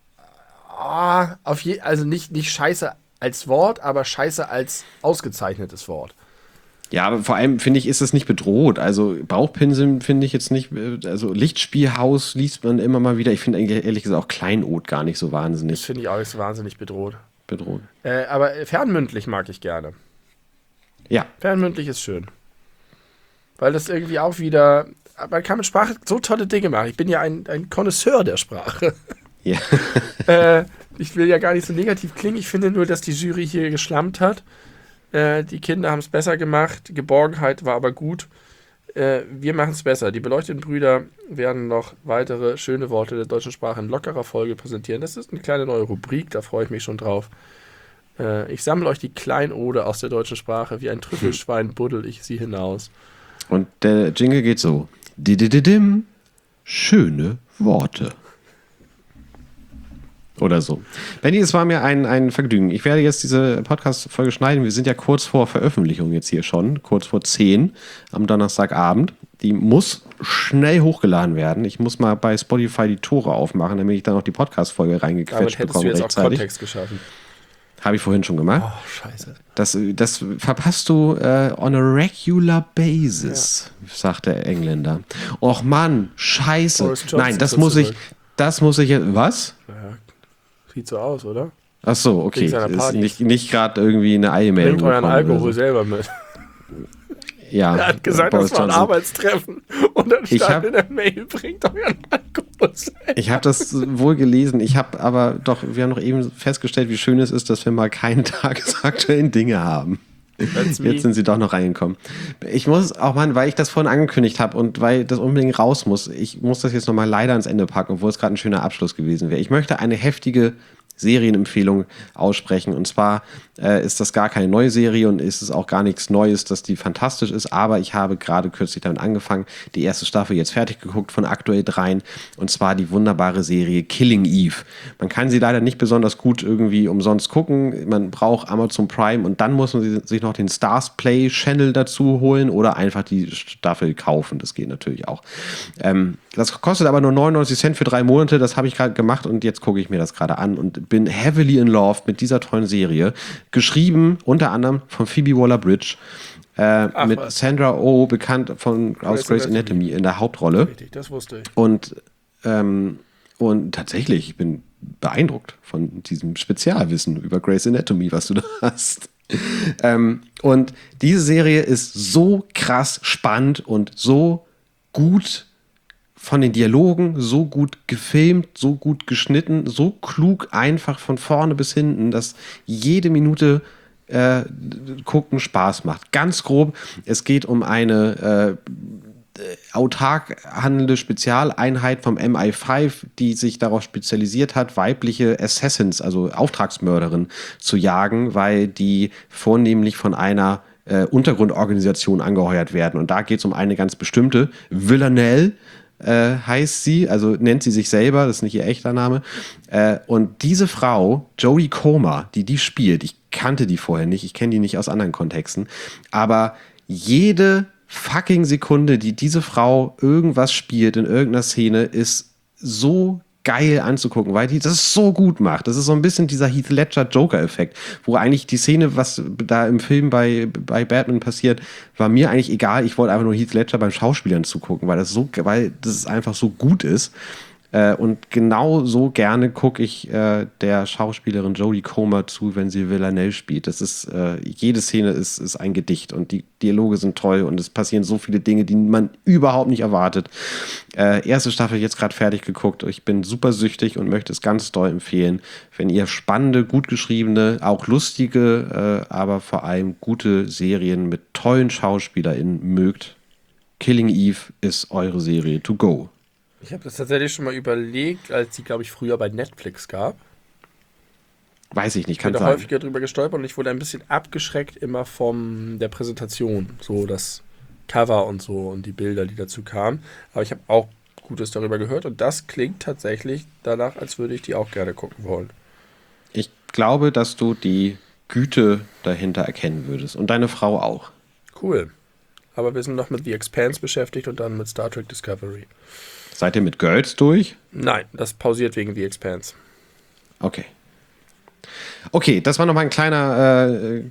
Also nicht scheiße als Wort, aber scheiße als ausgezeichnetes Wort. Ja, aber vor allem, finde ich, ist es nicht bedroht. Also Bauchpinseln finde ich jetzt nicht, also Lichtspielhaus liest man immer mal wieder. Ich finde eigentlich ehrlich gesagt auch Kleinod gar nicht so wahnsinnig. Das finde ich auch nicht so wahnsinnig bedroht. Bedroht. Aber fernmündlich mag ich gerne. Ja. Fernmündlich ist schön. Weil das irgendwie auch wieder, man kann mit Sprache so tolle Dinge machen. Ich bin ja ein Connoisseur der Sprache. Ja. Ich will ja gar nicht so negativ klingen. Ich finde nur, dass die Jury hier geschlampt hat. Die Kinder haben es besser gemacht. Geborgenheit war aber gut. Wir machen es besser. Die beleuchteten Brüder werden noch weitere schöne Worte der deutschen Sprache in lockerer Folge präsentieren. Das ist eine kleine neue Rubrik, da freue ich mich schon drauf. Ich sammle euch die Kleinode aus der deutschen Sprache. Wie ein Trüffelschwein buddel ich sie hinaus. Und der Jingle geht so. Didididim. Schöne Worte. Oder so. Benni, es war mir ein Vergnügen. Ich werde jetzt diese Podcast-Folge schneiden. Wir sind ja kurz vor Veröffentlichung jetzt hier schon. Kurz vor 10 am Donnerstagabend. Die muss schnell hochgeladen werden. Ich muss mal bei Spotify die Tore aufmachen, damit ich dann noch die Podcast-Folge reingequetscht bekomme rechtzeitig. Hättest du jetzt auch Kontext geschaffen. Habe ich vorhin schon gemacht. Oh, scheiße. Das verpasst du on a regular basis, sagt der Engländer. Och Mann, scheiße. Nein, das muss ich jetzt, was? Ja, sieht so aus, oder? Ach so, okay. Ist nicht gerade irgendwie eine Eilmeldung. Bringt euren Alkohol selber mit. Ja. Er hat gesagt, das war ein Arbeitstreffen. Und dann stand in der Mail, bringt euren Alkohol selber. Ich habe das wohl gelesen. Wir haben noch eben festgestellt, wie schön es ist, dass wir mal keine tagesaktuellen Dinge haben. Jetzt sind sie doch noch reingekommen. Ich muss auch mal, weil ich das vorhin angekündigt habe und weil das unbedingt raus muss, ich muss das jetzt nochmal leider ans Ende packen, obwohl es gerade ein schöner Abschluss gewesen wäre. Ich möchte eine heftige Serienempfehlung aussprechen. Und zwar ist das gar keine neue Serie und ist es auch gar nichts Neues, dass die fantastisch ist. Aber ich habe gerade kürzlich damit angefangen, die erste Staffel jetzt fertig geguckt von aktuell 3. Und zwar die wunderbare Serie Killing Eve. Man kann sie leider nicht besonders gut irgendwie umsonst gucken. Man braucht Amazon Prime und dann muss man sich noch den Stars Play Channel dazu holen oder einfach die Staffel kaufen. Das geht natürlich auch. Das kostet aber nur 99 Cent für 3 Monate. Das habe ich gerade gemacht und jetzt gucke ich mir das gerade an und bin heavily in love mit dieser tollen Serie. Geschrieben unter anderem von Phoebe Waller-Bridge mit was? Sandra Oh, bekannt aus Grey's Anatomy in der Hauptrolle. Richtig, das wusste ich. Und tatsächlich, ich bin beeindruckt von diesem Spezialwissen über Grey's Anatomy, was du da hast. Und diese Serie ist so krass spannend und so gut von den Dialogen, so gut gefilmt, so gut geschnitten, so klug einfach von vorne bis hinten, dass jede Minute gucken Spaß macht. Ganz grob, es geht um eine autark handelnde Spezialeinheit vom MI5, die sich darauf spezialisiert hat, weibliche Assassins, also Auftragsmörderinnen, zu jagen, weil die vornehmlich von einer Untergrundorganisation angeheuert werden. Und da geht es um eine ganz bestimmte, Villanelle, heißt sie, also nennt sie sich selber, das ist nicht ihr echter Name. Und diese Frau, Jodie Comer, die spielt, ich kannte die vorher nicht, ich kenne die nicht aus anderen Kontexten, aber jede fucking Sekunde, die diese Frau irgendwas spielt in irgendeiner Szene, ist so geil anzugucken, weil die das so gut macht. Das ist so ein bisschen dieser Heath Ledger Joker-Effekt, wo eigentlich die Szene, was da im Film bei Batman passiert, war mir eigentlich egal. Ich wollte einfach nur Heath Ledger beim Schauspielern zugucken, weil das einfach so gut ist. Und genau so gerne gucke ich der Schauspielerin Jodie Comer zu, wenn sie Villanelle spielt. Das ist, jede Szene ist ein Gedicht und die Dialoge sind toll und es passieren so viele Dinge, die man überhaupt nicht erwartet. Erste Staffel jetzt gerade fertig geguckt. Ich bin super süchtig und möchte es ganz doll empfehlen, wenn ihr spannende, gut geschriebene, auch lustige, aber vor allem gute Serien mit tollen SchauspielerInnen mögt. Killing Eve ist eure Serie to go. Ich habe das tatsächlich schon mal überlegt, als die, glaube ich, früher bei Netflix gab. Weiß ich nicht, kann sein. Ich bin da häufiger drüber gestolpert und ich wurde ein bisschen abgeschreckt immer von der Präsentation. So das Cover und so und die Bilder, die dazu kamen. Aber ich habe auch Gutes darüber gehört und das klingt tatsächlich danach, als würde ich die auch gerne gucken wollen. Ich glaube, dass du die Güte dahinter erkennen würdest und deine Frau auch. Cool. Aber wir sind noch mit The Expanse beschäftigt und dann mit Star Trek Discovery. Seid ihr mit Girls durch? Nein, das pausiert wegen The Expanse. Okay. Okay, das war nochmal ein kleiner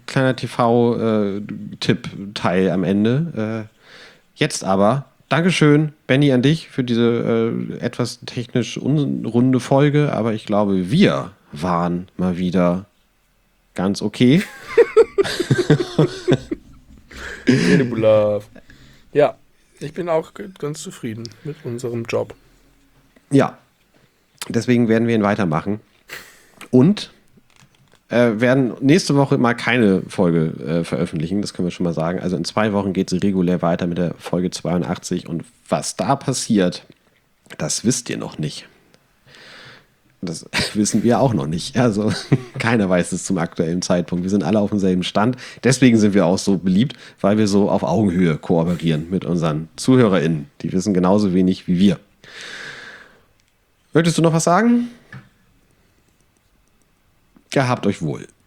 TV-Tipp-Teil am Ende. Jetzt aber, Dankeschön, Benni, an dich für diese etwas technisch unrunde Folge, aber ich glaube, wir waren mal wieder ganz okay. Ja. Ich bin auch ganz zufrieden mit unserem Job. Ja, deswegen werden wir ihn weitermachen. Und werden nächste Woche mal keine Folge veröffentlichen, das können wir schon mal sagen. Also in 2 Wochen geht es regulär weiter mit der Folge 82 und was da passiert, das wisst ihr noch nicht. Das wissen wir auch noch nicht. Also keiner weiß es zum aktuellen Zeitpunkt. Wir sind alle auf demselben Stand. Deswegen sind wir auch so beliebt, weil wir so auf Augenhöhe kooperieren mit unseren ZuhörerInnen. Die wissen genauso wenig wie wir. Möchtest du noch was sagen? Gehabt euch wohl.